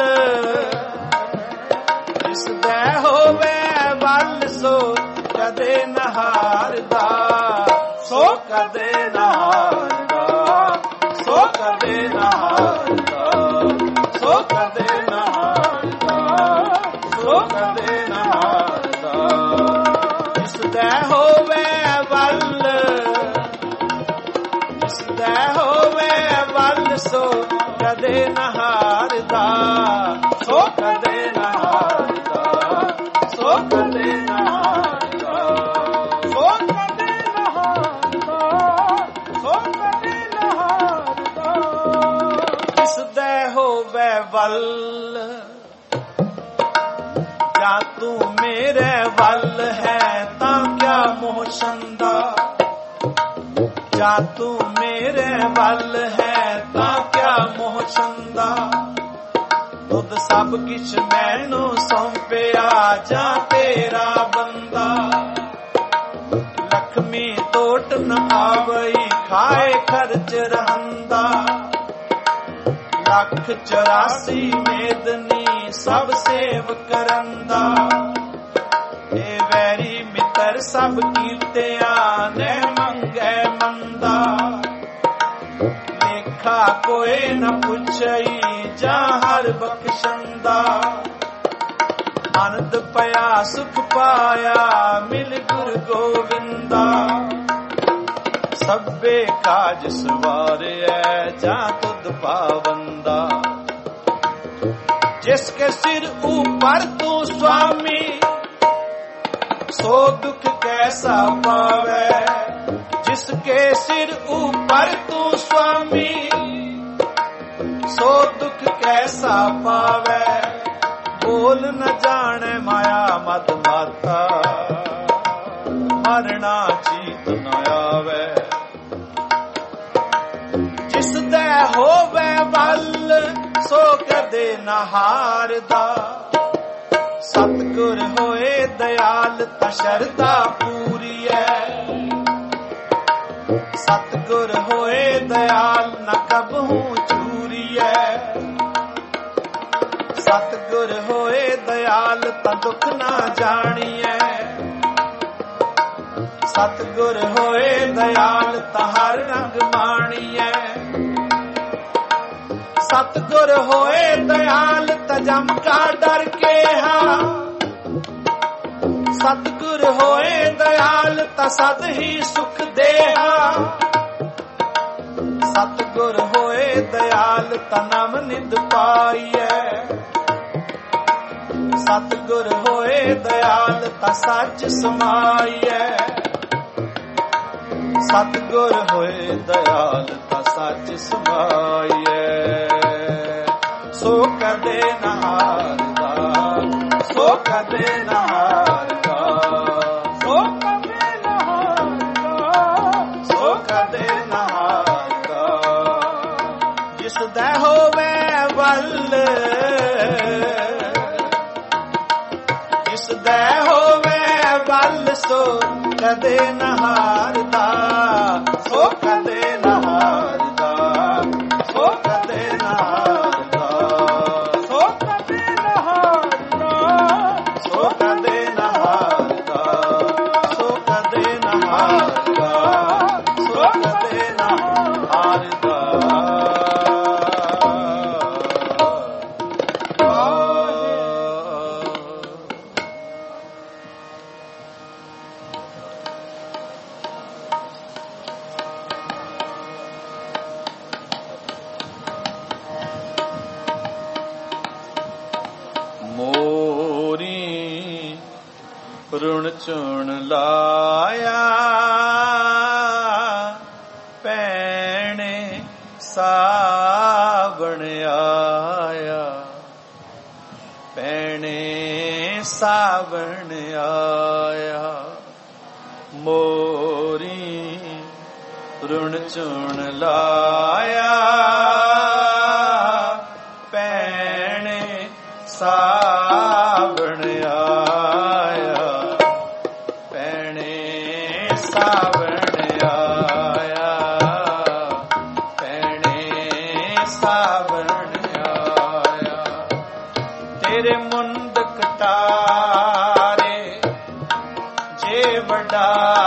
ਜਿਸ ਦੇ ਹੋਵੇ ਵੱਲ ਸੋ ਕਦੇ ਨਾ ਹਾਰਦਾ ਸੋ ਕਦੇ ਨਾ ਹਾਰਦਾ ਸੋ ਕਦੇ ਨਾ ਹਾਰਦਾ ਸੋ ਕਦੇ ਨਾ ਹਾਰਦਾ ਸੋ ਕਦੇ ਨਾ ਹਾਰਦਾ ਜਿਸ ਦੇ ਹੋਵੇ ਵੱਲ ਜਿਸ ਦੇ ਹੋਵੇ ਵੱਲ ਸੋ ਕਦੇ ਨਾ ਹਾਰਦਾ ਸੋ ਕਦੇ ਨਾ ਹਾਰਦਾ ਸੋ ਕਦੇ ਨਾ ਹਾਰਦਾ ਸੋ ਕਦੇ ਨਾ ਹਾਰਦਾ ਸੋ ਕਦੇ ਨਾ ਹਾਰਦਾ ਜਿਸ ਦੇ ਹੋਵੇ ਵੱਲ ਜਾਂ ਤੂੰ ਮੇਰੇ ਵੱਲ ਹੈ ਤਾਂ ਕਿਆ ਮੋਹ ਛੰਦਾ ਜਾਂ ਤੂੰ ਮੇਰੇ ਵੱਲ ਹੈ ਤਾਂ ਕਿਆ ਮੋਹ ਛੰਦਾ ਤੁਧ ਸਭ ਕਿਛ ਮੈਨੂੰ ਸੌਂਪਿਆ ਜਾਂ ਤੇਰਾ ਬੰਦਾ ਲਖਮੀ ਟੋਟ ਨ ਆਵਈ ਖਾਏ ਖਰਚ ਰਹੰਦਾ ਲੱਖ 84 ਮੇਦਨੀ ਸਭ ਸੇਵ ਕਰੰਦਾ ਇਹ ਵੈਰੀ ਮਿੱਤਰ ਸਭ ਕੀਤਿਆਂ ਨੇ ਮੰਗੇ ਮੰਦਾ ਲੇਖਾ ਕੋਈ ਨ ਪੁੱਛਈ ਜਾਂ ਹਰ ਬਖਸ਼ੰਦਾ ਆਨੰਦ ਪਿਆ ਸੁਖ ਪਾਇਆ ਮਿਲ ਗੁਰ ਗੋਵਿੰਦਾ ਸਭੇ ਕਾਜ ਸਵਾਰਿਐ ਜਾਂ ਤੁਧ ਪਾਵੰਦਾ ਜਿਸ ਕੇ ਸਿਰ ऊपर तू स्वामी सो दुख कैसा पावे जिसके सिर ऊपर तू स्वामी सो दुख कैसा पावे बोल न जाने माया मद माता मरना चीत न आवे जिस दे होवे वल सो कदे न हारदा सतगुर होए दयाल ता शरदा पूरी है सतगुर होए दयाल न कबहू चूरी है सतगुर होए दयाल ता दुख ना जानी है सतगुर होए दयाल ता हर रंग माणी है ਸਤਿਗੁਰ ਹੋਏ ਦਇਆਲ ਤਾ ਜਮ ਕਾ ਡਰ ਕੇਹਾ। ਸਤਿਗੁਰ ਹੋਏ ਦਇਆਲ ਤਾ ਸਦ ਹੀ ਸੁਖ ਦੇਹਾ। ਸਤਿਗੁਰ ਹੋਏ ਦਇਆਲ ਤਾ ਨਾਮ ਨਿੰਦ ਪਾਈਐ। ਸਤਿਗੁਰ ਹੋਏ ਦਇਆਲ ਤਾ ਸੱਚ ਸਮਾਈਐ। ਸਤਿਗੁਰ ਹੋਏ ਦਇਆਲ ਤਾ ਸੱਚ ਸਮਾਈਐ। ਸੋ ਕਦੇ ਨਾ ਹਾਰਦਾ, ਸੋ ਕਦੇ ਨਾ ਹਾਰਦਾ, ਸੋ ਕਦੇ ਨਾ ਹਾਰਦਾ, ਸੋ ਕਦੇ ਨਾ ਹਾਰਦਾ। ਜਿਸ ਦਾ ਹੋਵੇ ਵੱਲ, ਜਿਸ ਦਾ ਹੋਵੇ ਵੱਲ ਸੋ ਕਦੇ ਨਾ ਹਾਰਦਾ, ਸੋ ਕਦੇ ਨਾ ਹਾਰਦਾ, ਸੋ ਕਦੇ ਨਾ ਹਾਰਦਾ, ਸੋ ਕਦੇ ਨਾ ਹਾਰਦਾ, ਸੋ ਕਦੇ ਨਾ ਹਾਰਦਾ, ਸੋ ਕਦੇ ਨਾ ਹਾਰਦਾ, ਸੋ ਕਦੇ ਨਾ ਹਾਰਦਾ। ਰੁਣ ਚੁਣ ਲਾਇਆ ਭੈਣੇ ਸਾਵਣ ਆਇਆ। ਭੈਣੇ ਸਾਵਣ ਆਇਆ ਮੋਰੀ ਰੁਣ ਚੁਣ ਲਾਇਆ ਭੈਣੇ ਸਾਵਣ ਆਇਆ। ਸਾਵਣ ਆਇਆ ਭੈਣੇ ਸਾਵਣ ਆਇਆ। ਤੇਰੇ ਮੁੰਦ ਕਟਾਰੇ ਜੇ ਵੱਡਾ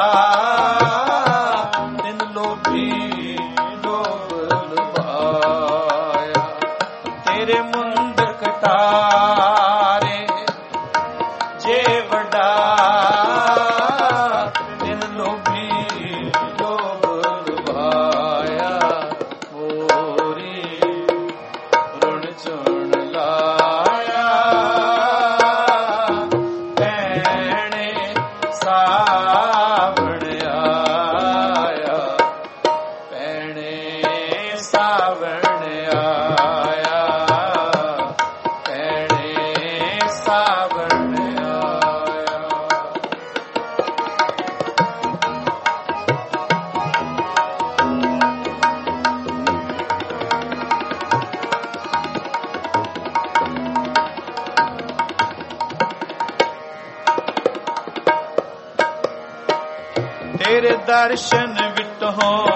ਤਿਨ ਲੋਭੀ ਲੋਭ ਲੁਭਾਇਆ। ਤੇਰੇ ਮੁੰਦ ਕਟਾਰੇ ਜੇ ਵੱਡਾ ਤੇਰੇ ਦਰਸ਼ਨ ਵਿਟਹੁ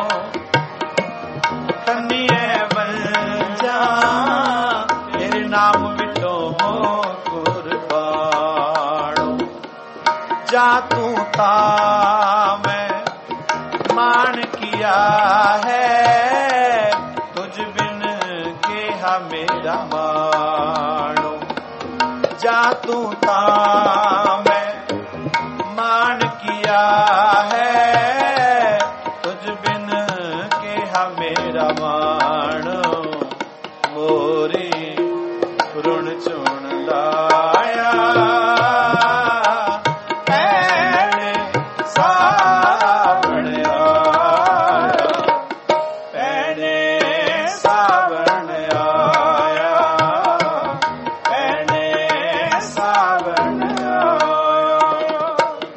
ਕੰਨੀਏ ਵੰਜਾ। ਤੇਰੇ ਨਾਮ ਵਿਟਹੁ ਕੁਰਬਾਨੋ। ਜਾ ਤੂੰ ਤਾਂ ਮੈਂ ਮਾਨ ਕੀਆ ਹੈ ਤੁਝ ਬਿਨ ਕੇਹਾ ਮੇਰਾ ਮਾਣੋ। ਜਾ ਤੂੰ ਤਾਂ ਮੈਂ ਮਾਨ ਕੀਆ ਹੈ ਤੁਝ ਬਿਨ ਕੇਹਾ ਮੇਰਾ ਮਾਣੋ। ਮੋਰੀ ਰੁਣ ਚੁਣ ਲਾਇਆ ਭੈਣੇ ਸਾਵਣ ਆਇਆ। ਭੈਣੇ ਸਾਵਣ ਆਇਆ ਭੈਣੇ ਸਾਵਣ ਆਇਆ।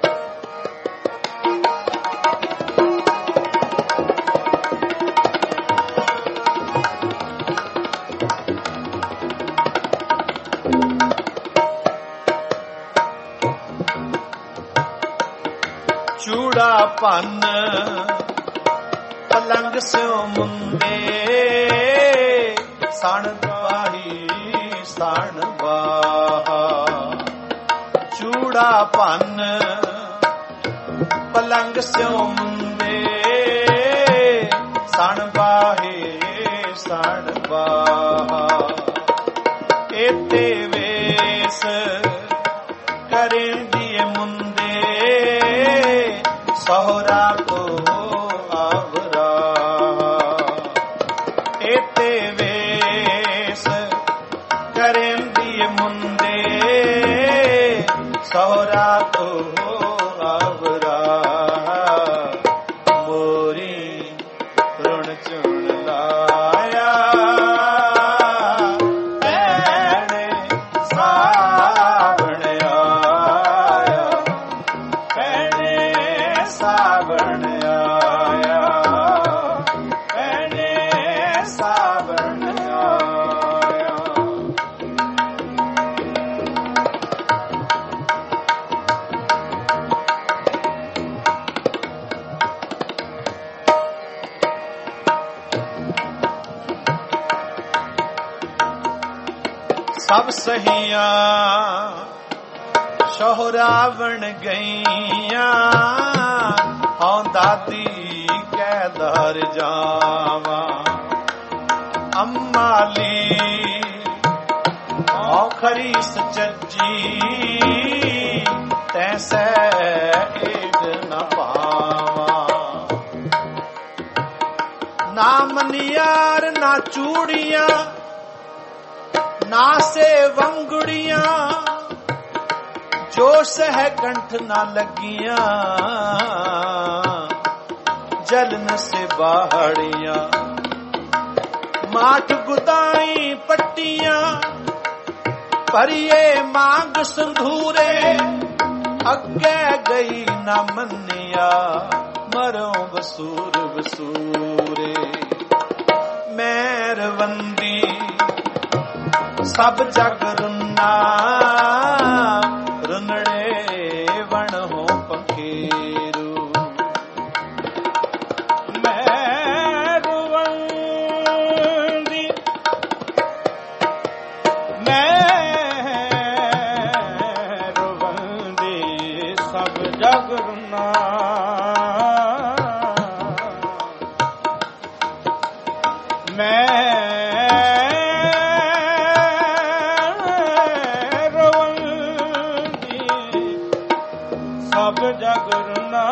ਚੂੜਾ ਭੰਨ ਪਲੰਗ ਸਿਓ ਮੁੰਦੇ ਸਣ ਦਵਾਹੀ ਸਣ ਬਾਹਾ। ਚੂੜਾ ਭੰਨ ਪਲੰਗ ਸਿਓ ਮੁੰਦੇ ਸਣ ਬਾਹੇ ਸਣ ਬਾਹਾ ਏਤੇ ਵੇਸ ਕਰੇਂਦੀਏ ਮੁੰਦੇ ਸਹੁਰਾ ਕੋ ਆਵਰਾ ਏਤੇ ਵੇਸ ਕਰੇਂਦੀਏ ਮੁੰਦੇ ਸਹੁਰਾ ਕੋ ਆਵਰਾ ਮੋਰੀ ਰੁਣ ਚੁਣ ਲਾਇਆ ਭੈਣੇ ਸਾਵਣ ਆਇਆ ਭੈਣੇ ਸਾਵਣ ਆਇਆ ਭੈਣੇ ਸਾਵਣ ਆਇਆ। ਸਭ ਸਹੀਆਂ ਸ਼ੋਹਰਾਵਣ ਗਈਆਂ ਹਉ ਦਾਦੀ ਕਹਿ ਦਰ ਜਾਵਾਂ ਅੰਮਾਲੀ ਔਖਰੀ ਸੱਚੀ ਤੈਸੈ ਏਡ ਨ ਪਾਵਾਂ ਨਾ ਮਨਿਆਰ ਨਾ ਚੂੜੀਆਂ ਨਾ ਸੇ ਵੰਗੜੀਆਂ ਜੋ ਸਹਿ ਕੰਠ ਨਾ ਲੱਗੀਆਂ ਜਲਨ ਸੇ ਬਾਹੜੀਆਂ ਮਾਠ ਗੁਦਾਈ ਪੱਟੀਆਂ ਭਰੀਏ ਮਾਂਗ ਸੰਧੂਰੇ ਅੱਗੇ ਗਈ ਨਾ ਮੰਨਿਆ ਮਰੋਂ ਵਸੂਰ ਵਸੂਰੇ ਮਿਹਰਵੰਦੀ ਸਭ ਜਗ ਰੁੰਨਾ ਰੁਨੜੇ ਵਣ ਹੋ ਪੰਖੇਰੂ ਮਿਹਰਵੰਦੀ ਮਿਹਰਵੰਦੀ ਸਭ ਜਗ ਰੁੰਨਾ ਸਭ ਜਗ ਰੁਨਾ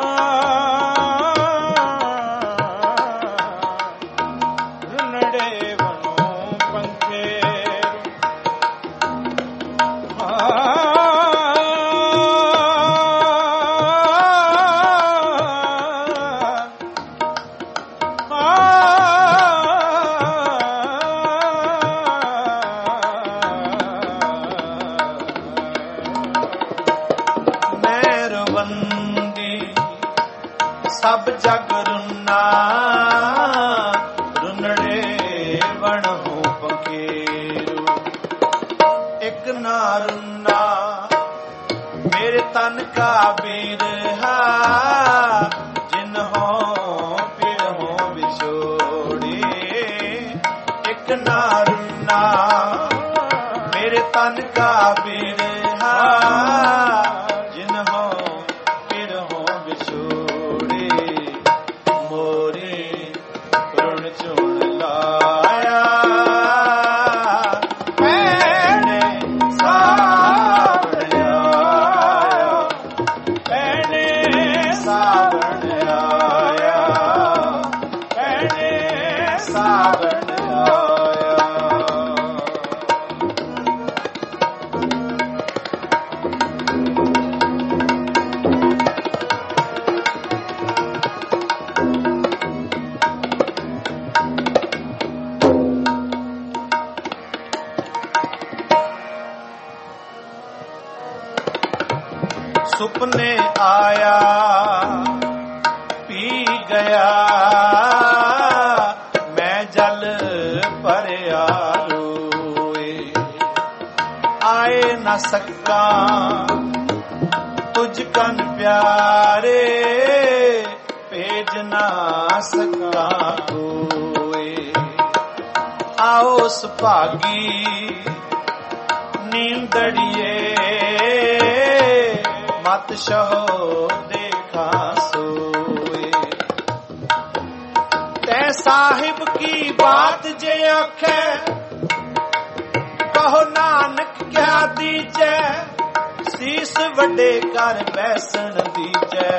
ਰੁਨੜੇ ਵਣੋਂ ਪੰਖੇਰੂ ਸਭ ਜਗ ਰੁਨਾ ਰੁਨੜੇ ਵਣ ਹੋ ਪੰਖੇਰੂ ਇੱਕ ਨਾ ਰੁਨਾ ਮੇਰੇ ਤਨ ਕਾ ਬਿਰਹਾ ਜਿਨ ਹੋ ਪਿਰ ਹੋ ਵਿਛੋੜੇ ਇੱਕ ਨਾ ਰੁਨਾ ਮੇਰੇ ਤਨ ਕਾ ਬਿਰਹਾ ਜਿਨ ਹੋ ਪਿਰ ਹੋ ਵਿਛੋੜੇ ਮੋਰੇ ਰੁਣ ਚੁਣ ਲਾਇਆ ਭੈਣੇ ਸਾਵਣ ਆਇਆ ਭੈਣੇ ਸਾਵਣ ਆਇਆ ਭੈਣੇ ਸਾਵਣ ਆਇਆ। ਸੁਪਨੇ ਆਇਆ ਪੀ ਗਿਆ ਮੈਂ ਜਲ ਭਰਿਆ ਰੋਏ ਆਏ ਨਾ ਸਕਾਂ ਤੁਝ ਕਨ ਪਿਆਰੇ ਭੇਜ ਨਾ ਸਕਾਂ ਕੋਏ ਆਓ ਸੁਭਾਗੀ ਨੀਂਦੜੀਏ ਮਤ ਸੋ ਦੇਖਾ ਸੋਏ ਤੈਸਾ साहिब की बात जे आखे कहो नानक क्या दीजै सीस वड्डे कर बैसन दीजै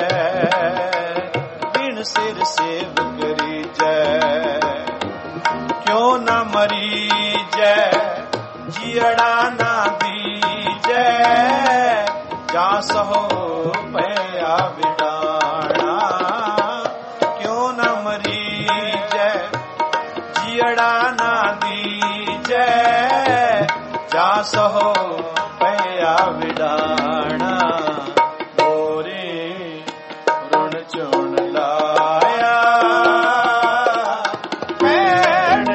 बिन सिर सेव करीजै क्यों न मरीजै जियड़ा ना दीजै जा सहो पया विडाणा क्यों न मरीजै जियड़ा ना दीजै जा सहो पया विडाणा मोरे रुण चुन लाया मैंने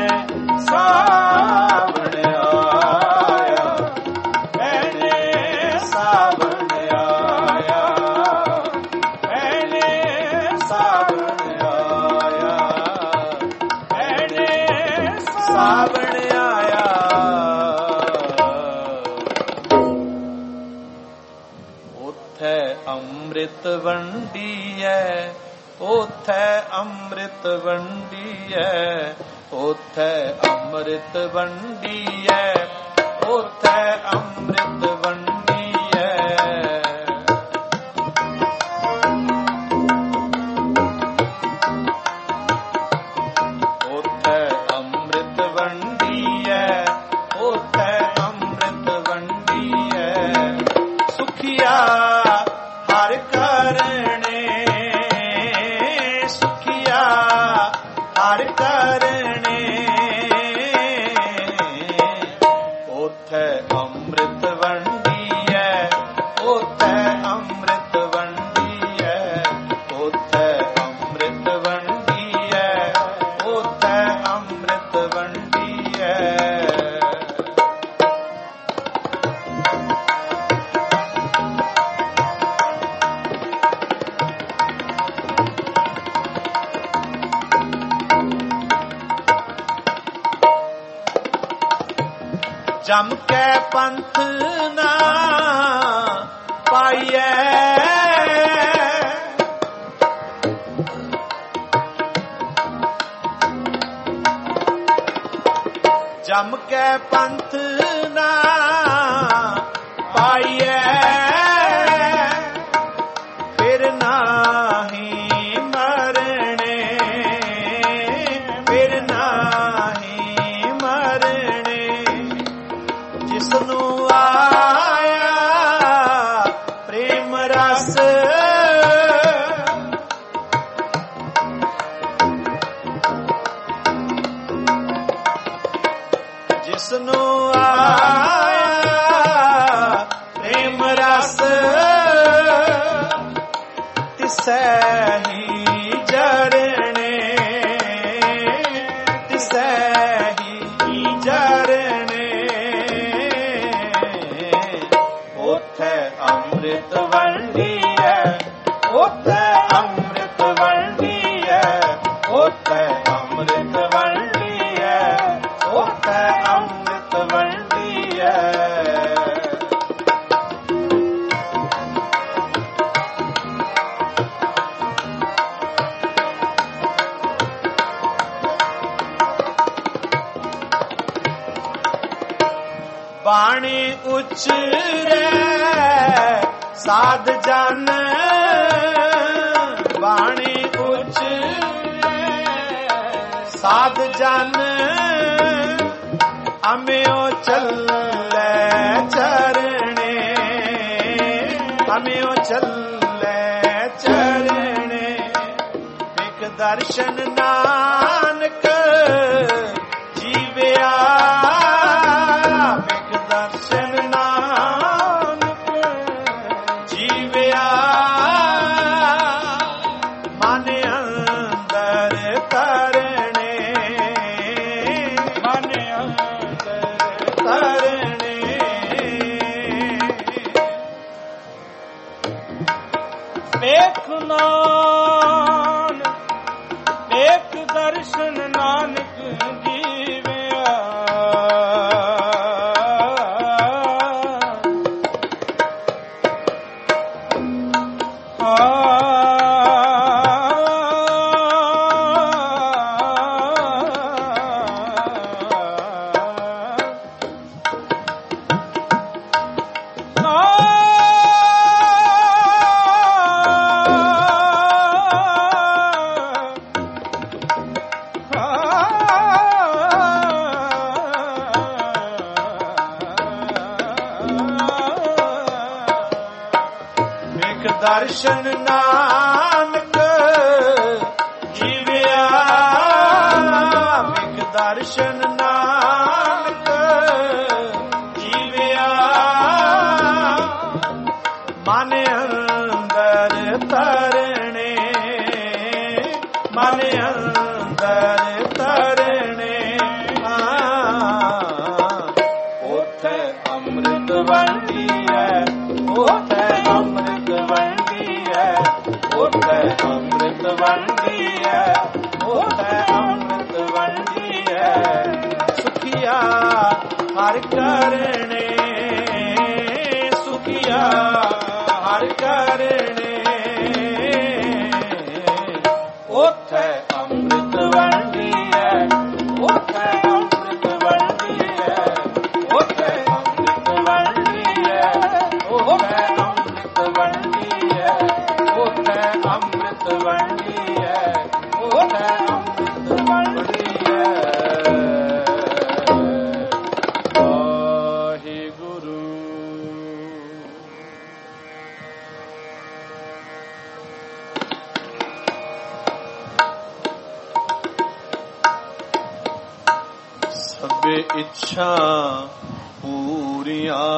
सावण आया मैंने सावण आया मैंने सावण आया मैंने सावण आया उथे अमृत वंडीए उथे अमृत वंडीए उथे अमृत वंडीए उथे अमृत वंडीए उथे अमृत वंडीए उथे अमृत वंडीए सुखिया हर करने सुखिया हर करने उथे अमृत वंडीए उथे अमृत वंडीए उथे अमृत वंडीए उथे अमृत वंडीए जम के पंथ ना पाइए जम के पंथ ना पाइए फिर नाही मरने फिर नाही मरने जिसनु आया प्रेम रस जिसनु आया प्रेम रस तिसै ही जरने तिसै ही जरने उथे अमृत वंडीए उथे अमृत वंडीए उथे अमृत वंडीए उथे अमृत वंडीए बाणी उचरे साध जन बाणी उचरे साध जन अम्यो चले चरणे अम्यो चले चरणे एक दर्शन नानक जीव्या एक दर्शन नानक जीव्या मन अंदर करने मन अंदर करने देखना ਦਰਸ਼ਨ ਨਾਨਕ ਜੀਵਿਆ, ਵਿਖ ਦਰਸ਼ਨ ਨਾਨਕ ਜੀਵਿਆ, ਮਨ ਅੰਦਰ ਤਰਣੇ, ਮਨ ਅੰਦਰ ਤਰਣੇ, ਉਥੇ ਅੰਮ੍ਰਿਤ ਵੰਡੀਐ, ਉਥੇ ਅੰਮ੍ਰਿਤ ਵੰਡੀਐ, ਉਥੇ ਅੰਮ੍ਰਿਤ ਵੰਡੀਐ, ਉਥੇ ਅੰਮ੍ਰਿਤ ਵੰਡੀਐ, ਸੁਖੀਆ ਹਰਿ ਕਰਨੇ, ਸੁਖੀਆ ਹਰਿ ਕਰਨੇ, ਉਥੇ ਅੰਮ੍ਰਿਤ ਵੰਡੀਐ, ਉਥੇ ਅੰਮ੍ਰਿਤ ਵੰਡੀਐ, ਉਥੇ ਅੰਮ੍ਰਿਤ ਵੰਡੀਐ, ਉਥੇ ਅੰਮ੍ਰਿਤ ਵੰਡੀਐ, ਉਥੇ ਅੰਮ੍ਰਿਤ ਵੰਡੀਐ, ਉਥੇ ਅੰਮ੍ਰਿਤ ਵੰਡੀਐ। ਵਾਹਿਗੁਰੂ। ਸਭੇ ਇੱਛਾ ਪੂਰੀਆਂ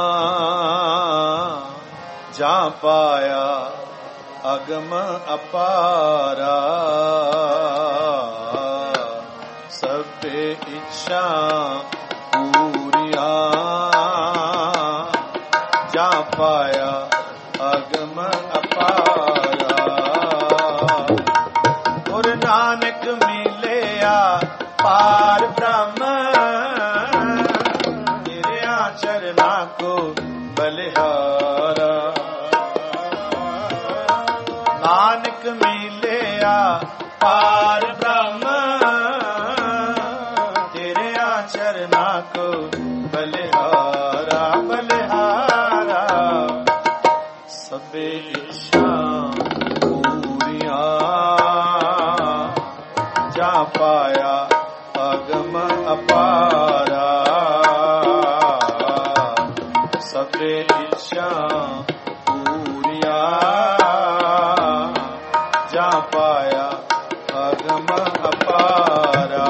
ਜਾ ਪਾਇਆ ਅਗਮ ਅਪਾਰਾ, ਸਭੇ ਇੱਛਾ ਪੂਰੀਆਂ ਜਾ ਪਾਇਆ ਅਗਮ ਅਪਾਰਾ, ਗੁਰੂ ਨਾਨਕ ਮਿਲਿਆ ਪਾਰ ਬ੍ਰਹਮ, ਤੇਰਿਆਂ ਚਰਨਾਂ ਕੋ ਬਲਿਹਾਰਾ, ਨਾਨਕ ਮਿਲਿਆ ਪਾਰ ਬ੍ਰਹਮ, ਤੇਰਿਆਂ ਚਰਨਾਂ ਕੋ ਬਲਿਹਾਰਾ, ਬਲਿਹਾਰਾ, ਸਭੇ ਇੱਛਾ ਪੂਰੀਆਂ ਜਾ ਪਾਇਆ ਅਗਮ ਅਪਾਰਾ, ਸਭੇ ਇੱਛਾ ਪੂਰੀਆਂ ਜਾ ਪਾਇਆ ਅਗਮ ਅਪਾਰਾ।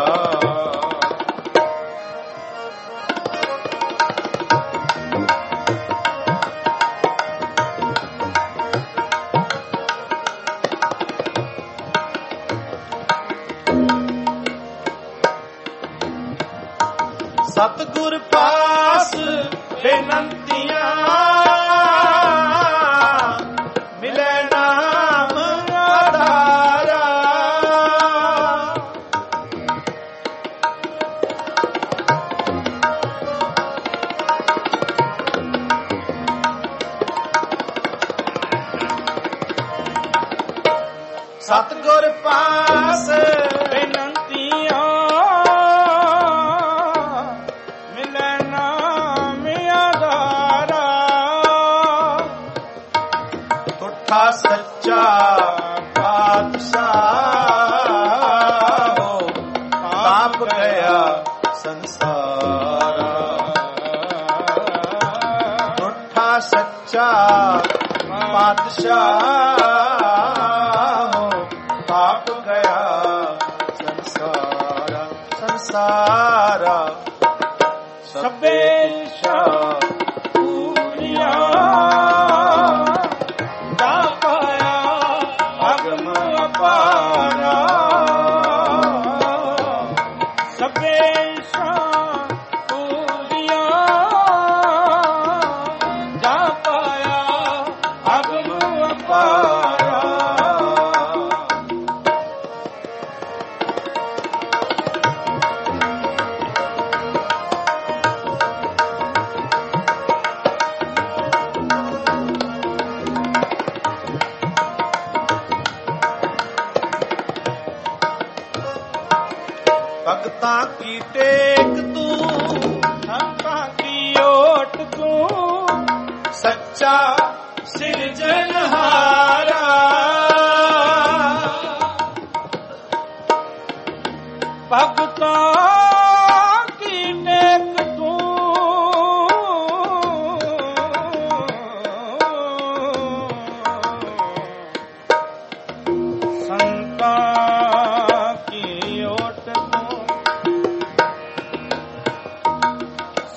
ਸਤਿਗੁਰ ਪਾਸ ਬੇਨੰਤੀਆਂ, ਮਿਲੇ ਨਾਮ ਆਧਾਰਾ, ਸਤਿਗੁਰ ਪਾਸ ਬੇਨੰਤੀਆਂ, ਸੱਚਾ ਪਾਤਸ਼ਾਹ ਹੋ ਤਾਪ ਗਿਆ ਸੰਸਾਰਾ, ਉੱਠਾ ਸੱਚਾ ਪਾਤਸ਼ਾਹ ਹੋ ਤਾਪ ਗਿਆ ਸੰਸਾਰਾ, ਸੰਸਾਰਾ, ਸਭੇ ਇੱਛਾ ਪੂਰੀਆਂ ਜਾ ਪਾਇਆ ਅਗਮ ਅਪਾਰਾ, ਸਭੇ ਇੱਛਾ ਪੂਰੀਆਂ ਜਾ ਪਾਇਆ ਅਗਮ ਅਪਾਰਾ। ਭਗਤਾਂ ਕੀ ਟੇਕ ਤੂੰ, ਸੰਤਾਂ ਕੀ ਓਟ ਤੂੰ, ਸੱਚਾ ਸਿਰਜਣਹਾਰਾ, ਭਗਤਾਂ ਕੀ ਟੇਕ ਤੂੰ,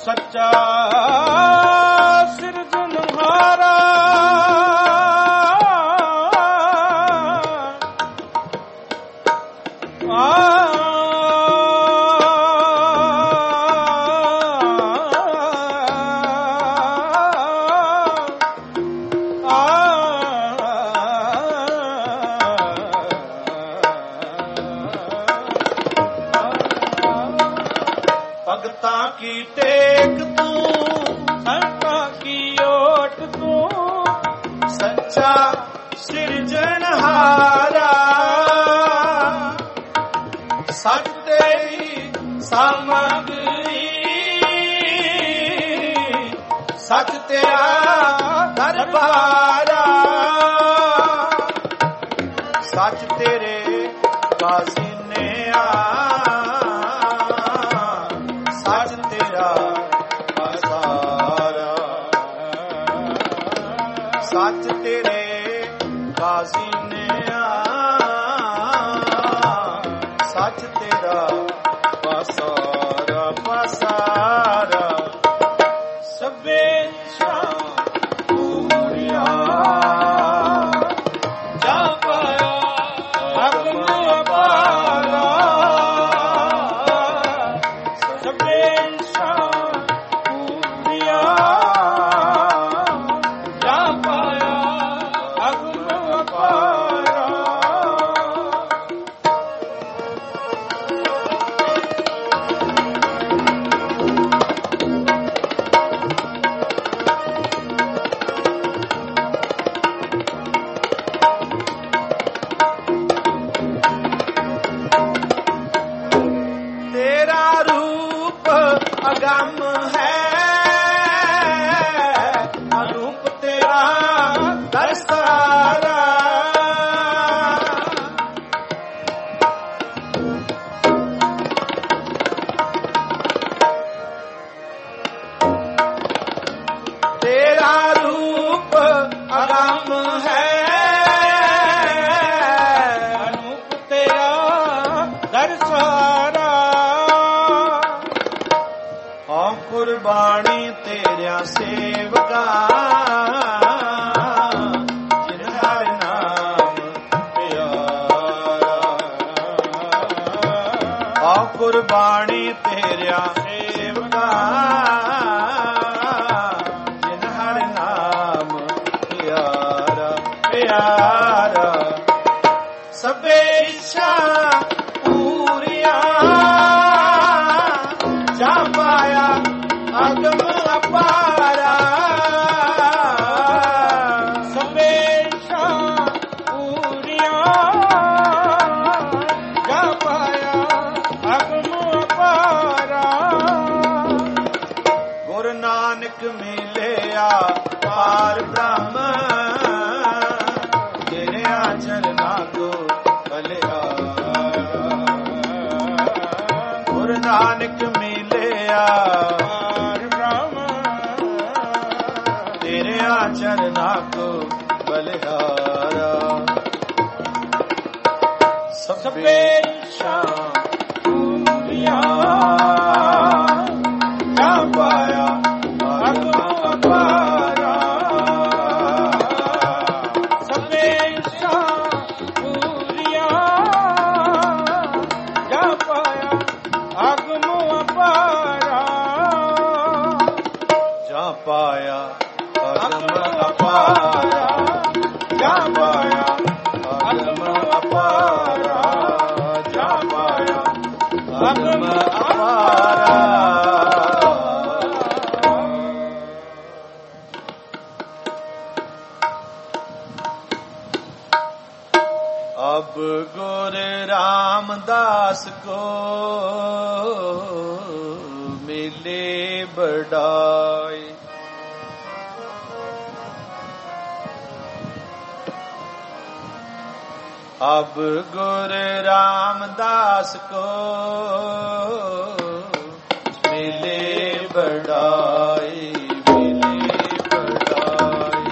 ਸੱਚਾ ਸਿਰਜਣਹਾਰਾ ਭਗਤਾਂ ਕੀ ਟੇਕ ਤੂੰ, ਸੰਤਾਂ ਕੀ ਓਟ ਤੂੰ, ਸੱਚਾ ਸਿਰਜਣਹਾਰਾ। ਸੱਚ ਤੇਰੀ ਸਾਮਗਰੀ, ਸੱਚ ਤੇਰਾ ਦਰਬਾਰਾ। ਸੱਚ ਤੇਰੇ ਕਾਜ਼ੀਨੇ ਆ, ਸੱਚ ਤੇਰਾ ਹਜ਼ਾਰਾ। ਸੱਚ ਤੇਰੇ ਕਾਜ਼ੀਨੇ ਆ, ਸੱਚ ਤੇਰਾ ਪਸਾਰਾ ਪਸਾਰਾ। ਸਭੇ ਸ਼ਾਂ ਪੂਰੀਆਂ ਜਾ ਪਾਇਆ ਅਗਮ ਅਪਾਰਾ। ਸਭੇ ਸ਼ਾਂ ਪੂਰੀਆਂ ਜਾ ਪਾਇਆ ਅਗਮ ਅਪਾਰਾ। ਤੇਰਾ ਰੂਪ ਅਗੰਮ ਹੈ, ਅਨੂਪ ਤੇਰਾ ਦਰਸਾਰਾ। ਤੇਰਾ ਰੂਪ ਅਗੰਮ ਹੈ, ਅਨੂਪ ਤੇਰਾ ਦਰਸਾਰਾ। ਹਾਂ ਕੁਰਬਾਨੀ ਤੇਰਿਆਂ ਸੇਵਕਾ, ਜਿਨ ਹਰ ਨਾਮ ਪਿਆਰਾ। ਹਾਂ ਕੁਰਬਾਨੀ ਤੇਰਿਆਂ ਸੇਵਕਾ, ਜਿਨ ਹਰ ਨਾਮ ਪਿਆਰਾ ਪਿਆਰਾ। ਸਭੇ ਇੱਛਾ ਪੂਰੀਆਂ ਜਾ ਪਾਇਆ ਅਗਮ ਅਪਾਰਾ। ਸਭੇ ਸ਼ਾਂ ਪੂਰੀਆਂ ਜਾ ਪਾਇਆ ਅਗਮ ਅਪਾਰਾ। ਗੁਰੂ ਨਾਨਕ ਮਿਲਿਆ ਪਾਰ ਬ੍ਰਹਮ, ਤੇਰਿਆਂ ਚਰਨਾਂ ਕੋ ਬਲਿਹਾਰਾ। ਗੁਰੂ ਨਾਨਕ ਮਿਲਿਆ ਪਾਰ ਬ੍ਰਹਮ, ਤੇਰਿਆਂ ਚਰਨਾਂ ਕੋ ਬਲਿਹਾਰਾ। ਸਭੇ ਸ਼ਾਂ ਪੂਰੀਆਂ ਜਾ ਪਾਇਆ ਅਗਮ ਅਪਾਰਾ। ਸਭੇ ਸ਼ਾਂ ਪੂਰੀਆਂ ਜਾ ਪਾਇਆ ਅਗਮ ਅਪਾਰਾ। ਜਾ ਪਾਇਆ ਅਗਮ ਅਪਾਰਾ, ਜਾ ਪਾਇਆ ਅਗਮ ਅਪਾਰਾ, ਜਾ ਪਾਇਆ ਅਗਮ ਅਪਾਰਾ। अब गुर रामदास को मिले बड़ाई, अब गुर रामदास को मिले बड़ाई, मिले बड़ाई।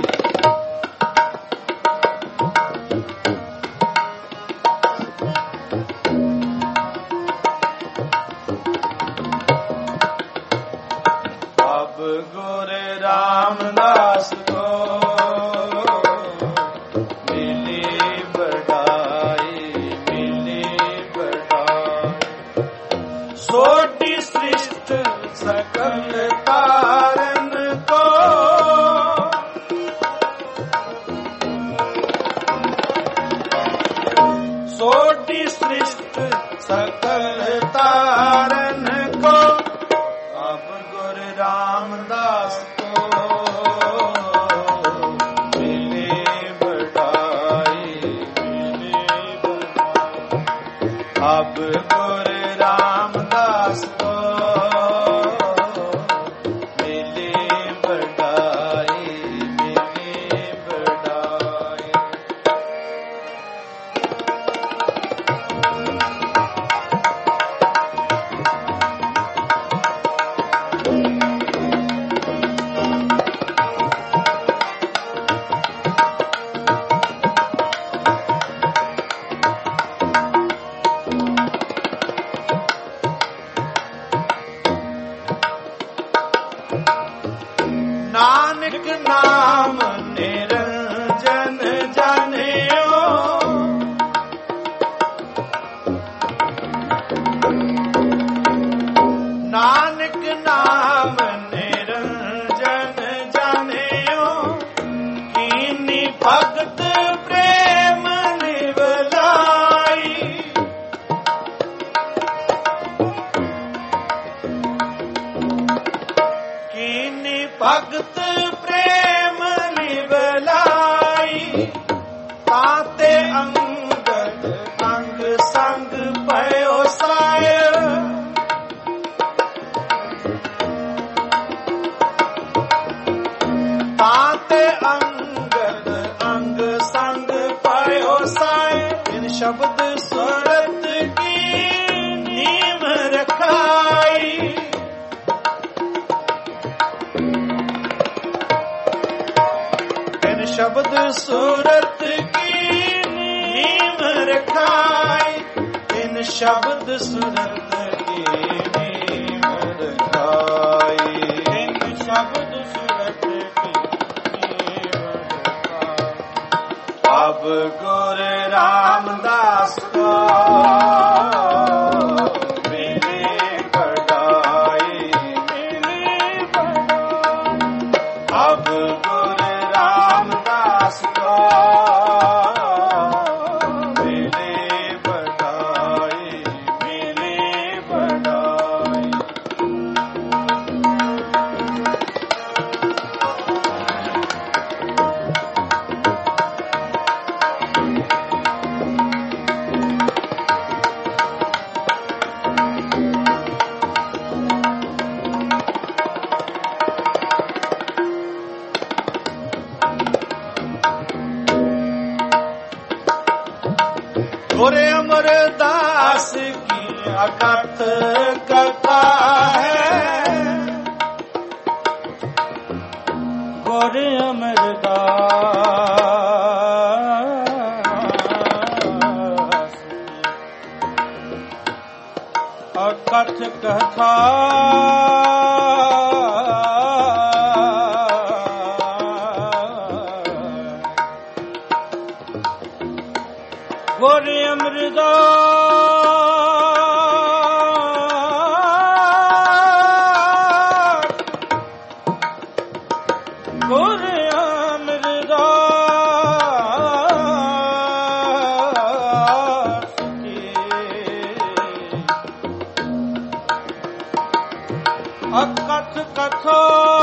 रामदास को मिली बढ़ाई, मिली बढ़ाई। सोटी सृष्ट सकल तारन को, सोटी सृष्ट सकल तारन को, अब गुरु रामदास को मिली बढ़ाई, मिली बढ़ाई। अब गुरु रामदास को मिली बढ़ाई, मिली बढ़ाई। नानक नाम निरंजन जानियो, नानक नाम निरंजन जानियो, कीनी भगत प्रेम निवलाई। कीनी भगत प्रेम निवलाई, ताते अंगद अंग संग पयो साय। ताते अंगद अंग संग पयो साय, इन शब्द सूरत की नीम रखाई। इन शब्द सूरत की नीम रखाई, इन शब्द सूरत की नीम रखाई। इन शब्द सूरत की नीम रखाई। अब गुरु रामदास को मिली बढ़ाई, मिली बढ़ाई। अब गुरु रामदास को मिली बढ़ाई, मिली बढ़ाई। गुरु अमरदास की अकथ कथा है, गुरु अमरदास की अकथ कथा। गुरु अमरदास गुरु अमरदास की अकथ कथा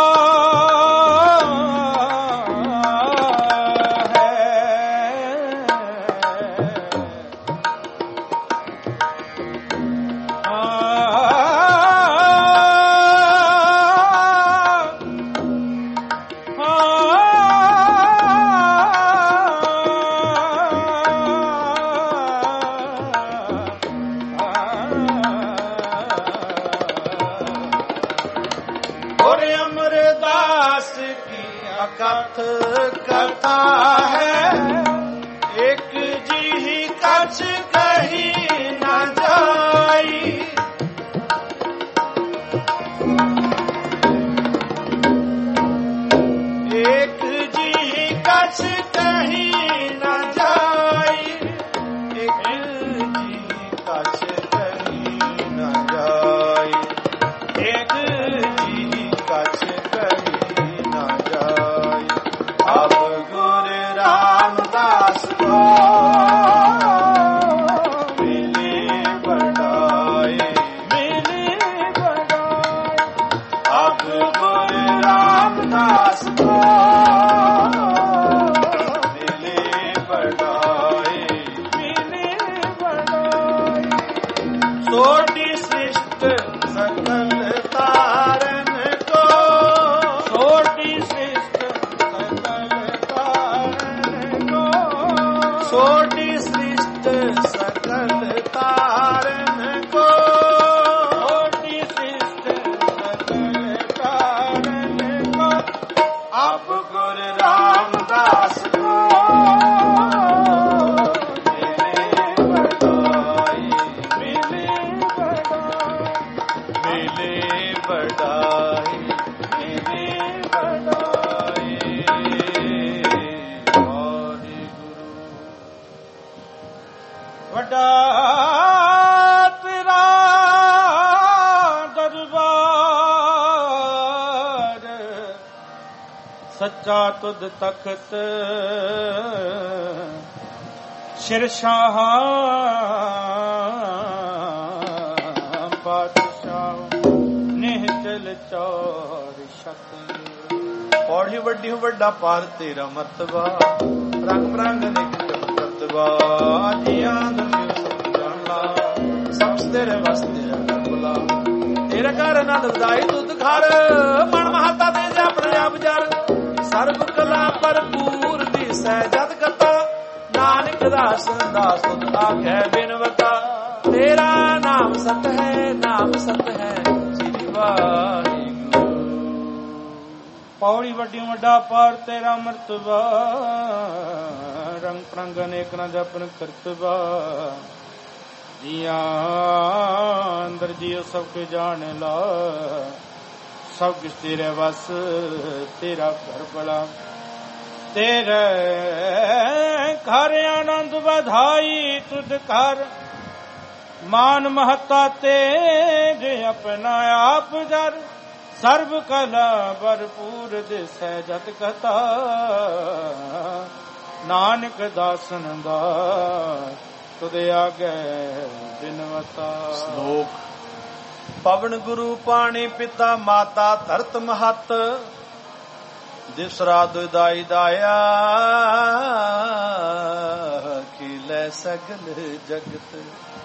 कथ कथा है, एक जी कछ कही न जाई। ਸੱਚਾ ਤੁਧ ਤਖਤ ਸ਼ਿਰਸ਼ਾਹ ਪਾਤਸ਼ਾਹ ਨਿਹਚਲ ਚੌਰ ਛਤ। ਪੌੜੀ ਵੱਡੀ ਵੱਡਾ ਪਾਰ ਤੇਰਾ ਮਰਤਬਾ, ਰੰਗ ਬਰੰਗ ਅਨੇਕ ਕਰਤਬਾ, ਜੀਆਂ ਦਰਸ਼ਨ ਜਾਣ ਲਾ, ਸਭ ਤੇਰੇ ਵਾਸਤੇ ਬੁਲਾ। ਤੇਰਾ ਘਰ ਆਨੰਦ ਵਧਾਈ ਤੁਧ ਘਰ, ਮਨ ਮਹਾਤਾ ਦੇ ਜਾ ਆਪਣੇ ਆਪ ਜਰ। ਸਰਬ ਕਲਾ ਭਰਪੂਰ ਦਿਸੈ ਜਦ ਕਤਾ, ਨਾਨਕ ਦਾਸ ਦਾਸ ਤੁਧ ਆਖੈ ਬਿਨਵਤਾ। ਤੇਰਾ ਨਾਮ ਸਤ ਹੈ, ਨਾਮ ਸਤ ਹੈ, ਸ੍ਰੀ ਵਾਹਿਗੁਰੂ। ਪੌੜੀ ਵੱਡੀ ਵੱਡਾ ਪਾਰ ਤੇਰਾ ਮਰਤਬਾ, ਰੰਗ ਪ੍ਰੰਗ ਅਨੇਕ ਨਾ ਜਪਨ ਕਰਤਬਾ। ਜੀਆਂ ਅੰਦਰ ਜੀਉ ਸਭ ਕੇ ਜਾਣ ਲਾ, ਸਭ ਕੁਛ ਤੇਰੇ ਵਸ ਤੇਰਾ ਘਰ ਬੜਾ। ਤੇਰੇ ਘਰ ਆਨੰਦ ਵਧਾਈ ਤੁਧ ਘਰ, ਮਾਨ ਮਹਤਾ ਤੇਜ ਆਪਣਾ ਆਪ ਜਰ। ਸਰਬ ਕਲਾ ਭਰਪੂਰ ਦਿਸੈ ਜਤ ਕਥਾ, ਨਾਨਕ ਦਾਸਨ ਦਾ ਤੁਧ ਆਗੇ ਬਿਨਵਤਾ। ਸ਼ਲੋਕ। ਪਵਨ ਗੁਰੂ ਪਾਣੀ ਪਿਤਾ ਮਾਤਾ ਧਰਤ ਮਹਤ, ਦਿਵਸ ਰਾਤ ਦੁਇਦਾਈ ਦਾਇਆ, ਖਿਲੇ ਸਗਲ ਜਗਤ।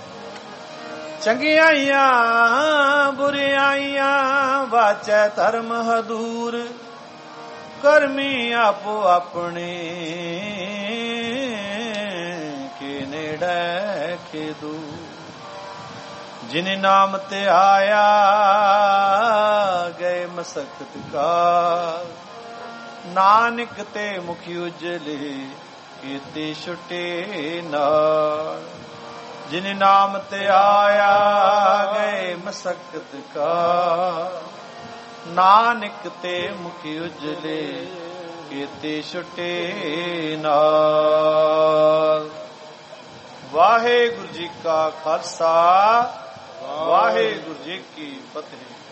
ਚੰਗਿਆਈਆਂ ਬੁਰਿਆਈਆਂ ਵਾਚੈ ਧਰਮ ਹਦੂਰ, ਕਰਮੀ ਆਪੋ ਆਪਣੇ ਕੇ ਨੇੜੇ ਕੇ ਦੂਰ। ਜਿਨ ਨਾਮ ਤੇ ਆਇਆ ਗਏ ਮਸਕਤ ਕਾਲ, ਨਾਨਕ ਤੇ ਮੁਖ ਉਜਲੇ ਕੀਤੇ ਛੁਟੇ ਨਾਲ। ਜਿਨ ਨਾਮ ਤੇ ਆਇਆ ਗਏ ਮਸਕਤ ਕਾਲ, ਨਾਨਕ ਤੇ ਮੁਖ ਉਜਲੇ ਕੀਤੇ ਛੁਟੇ ਨਾਲ। ਵਾਹਿਗੁਰੂ ਜੀ ਕਾ ਖਾਲਸਾ, ਵਾਹਿਗੁਰੂ ਜੀ ਕੀ ਫਤਿਹ।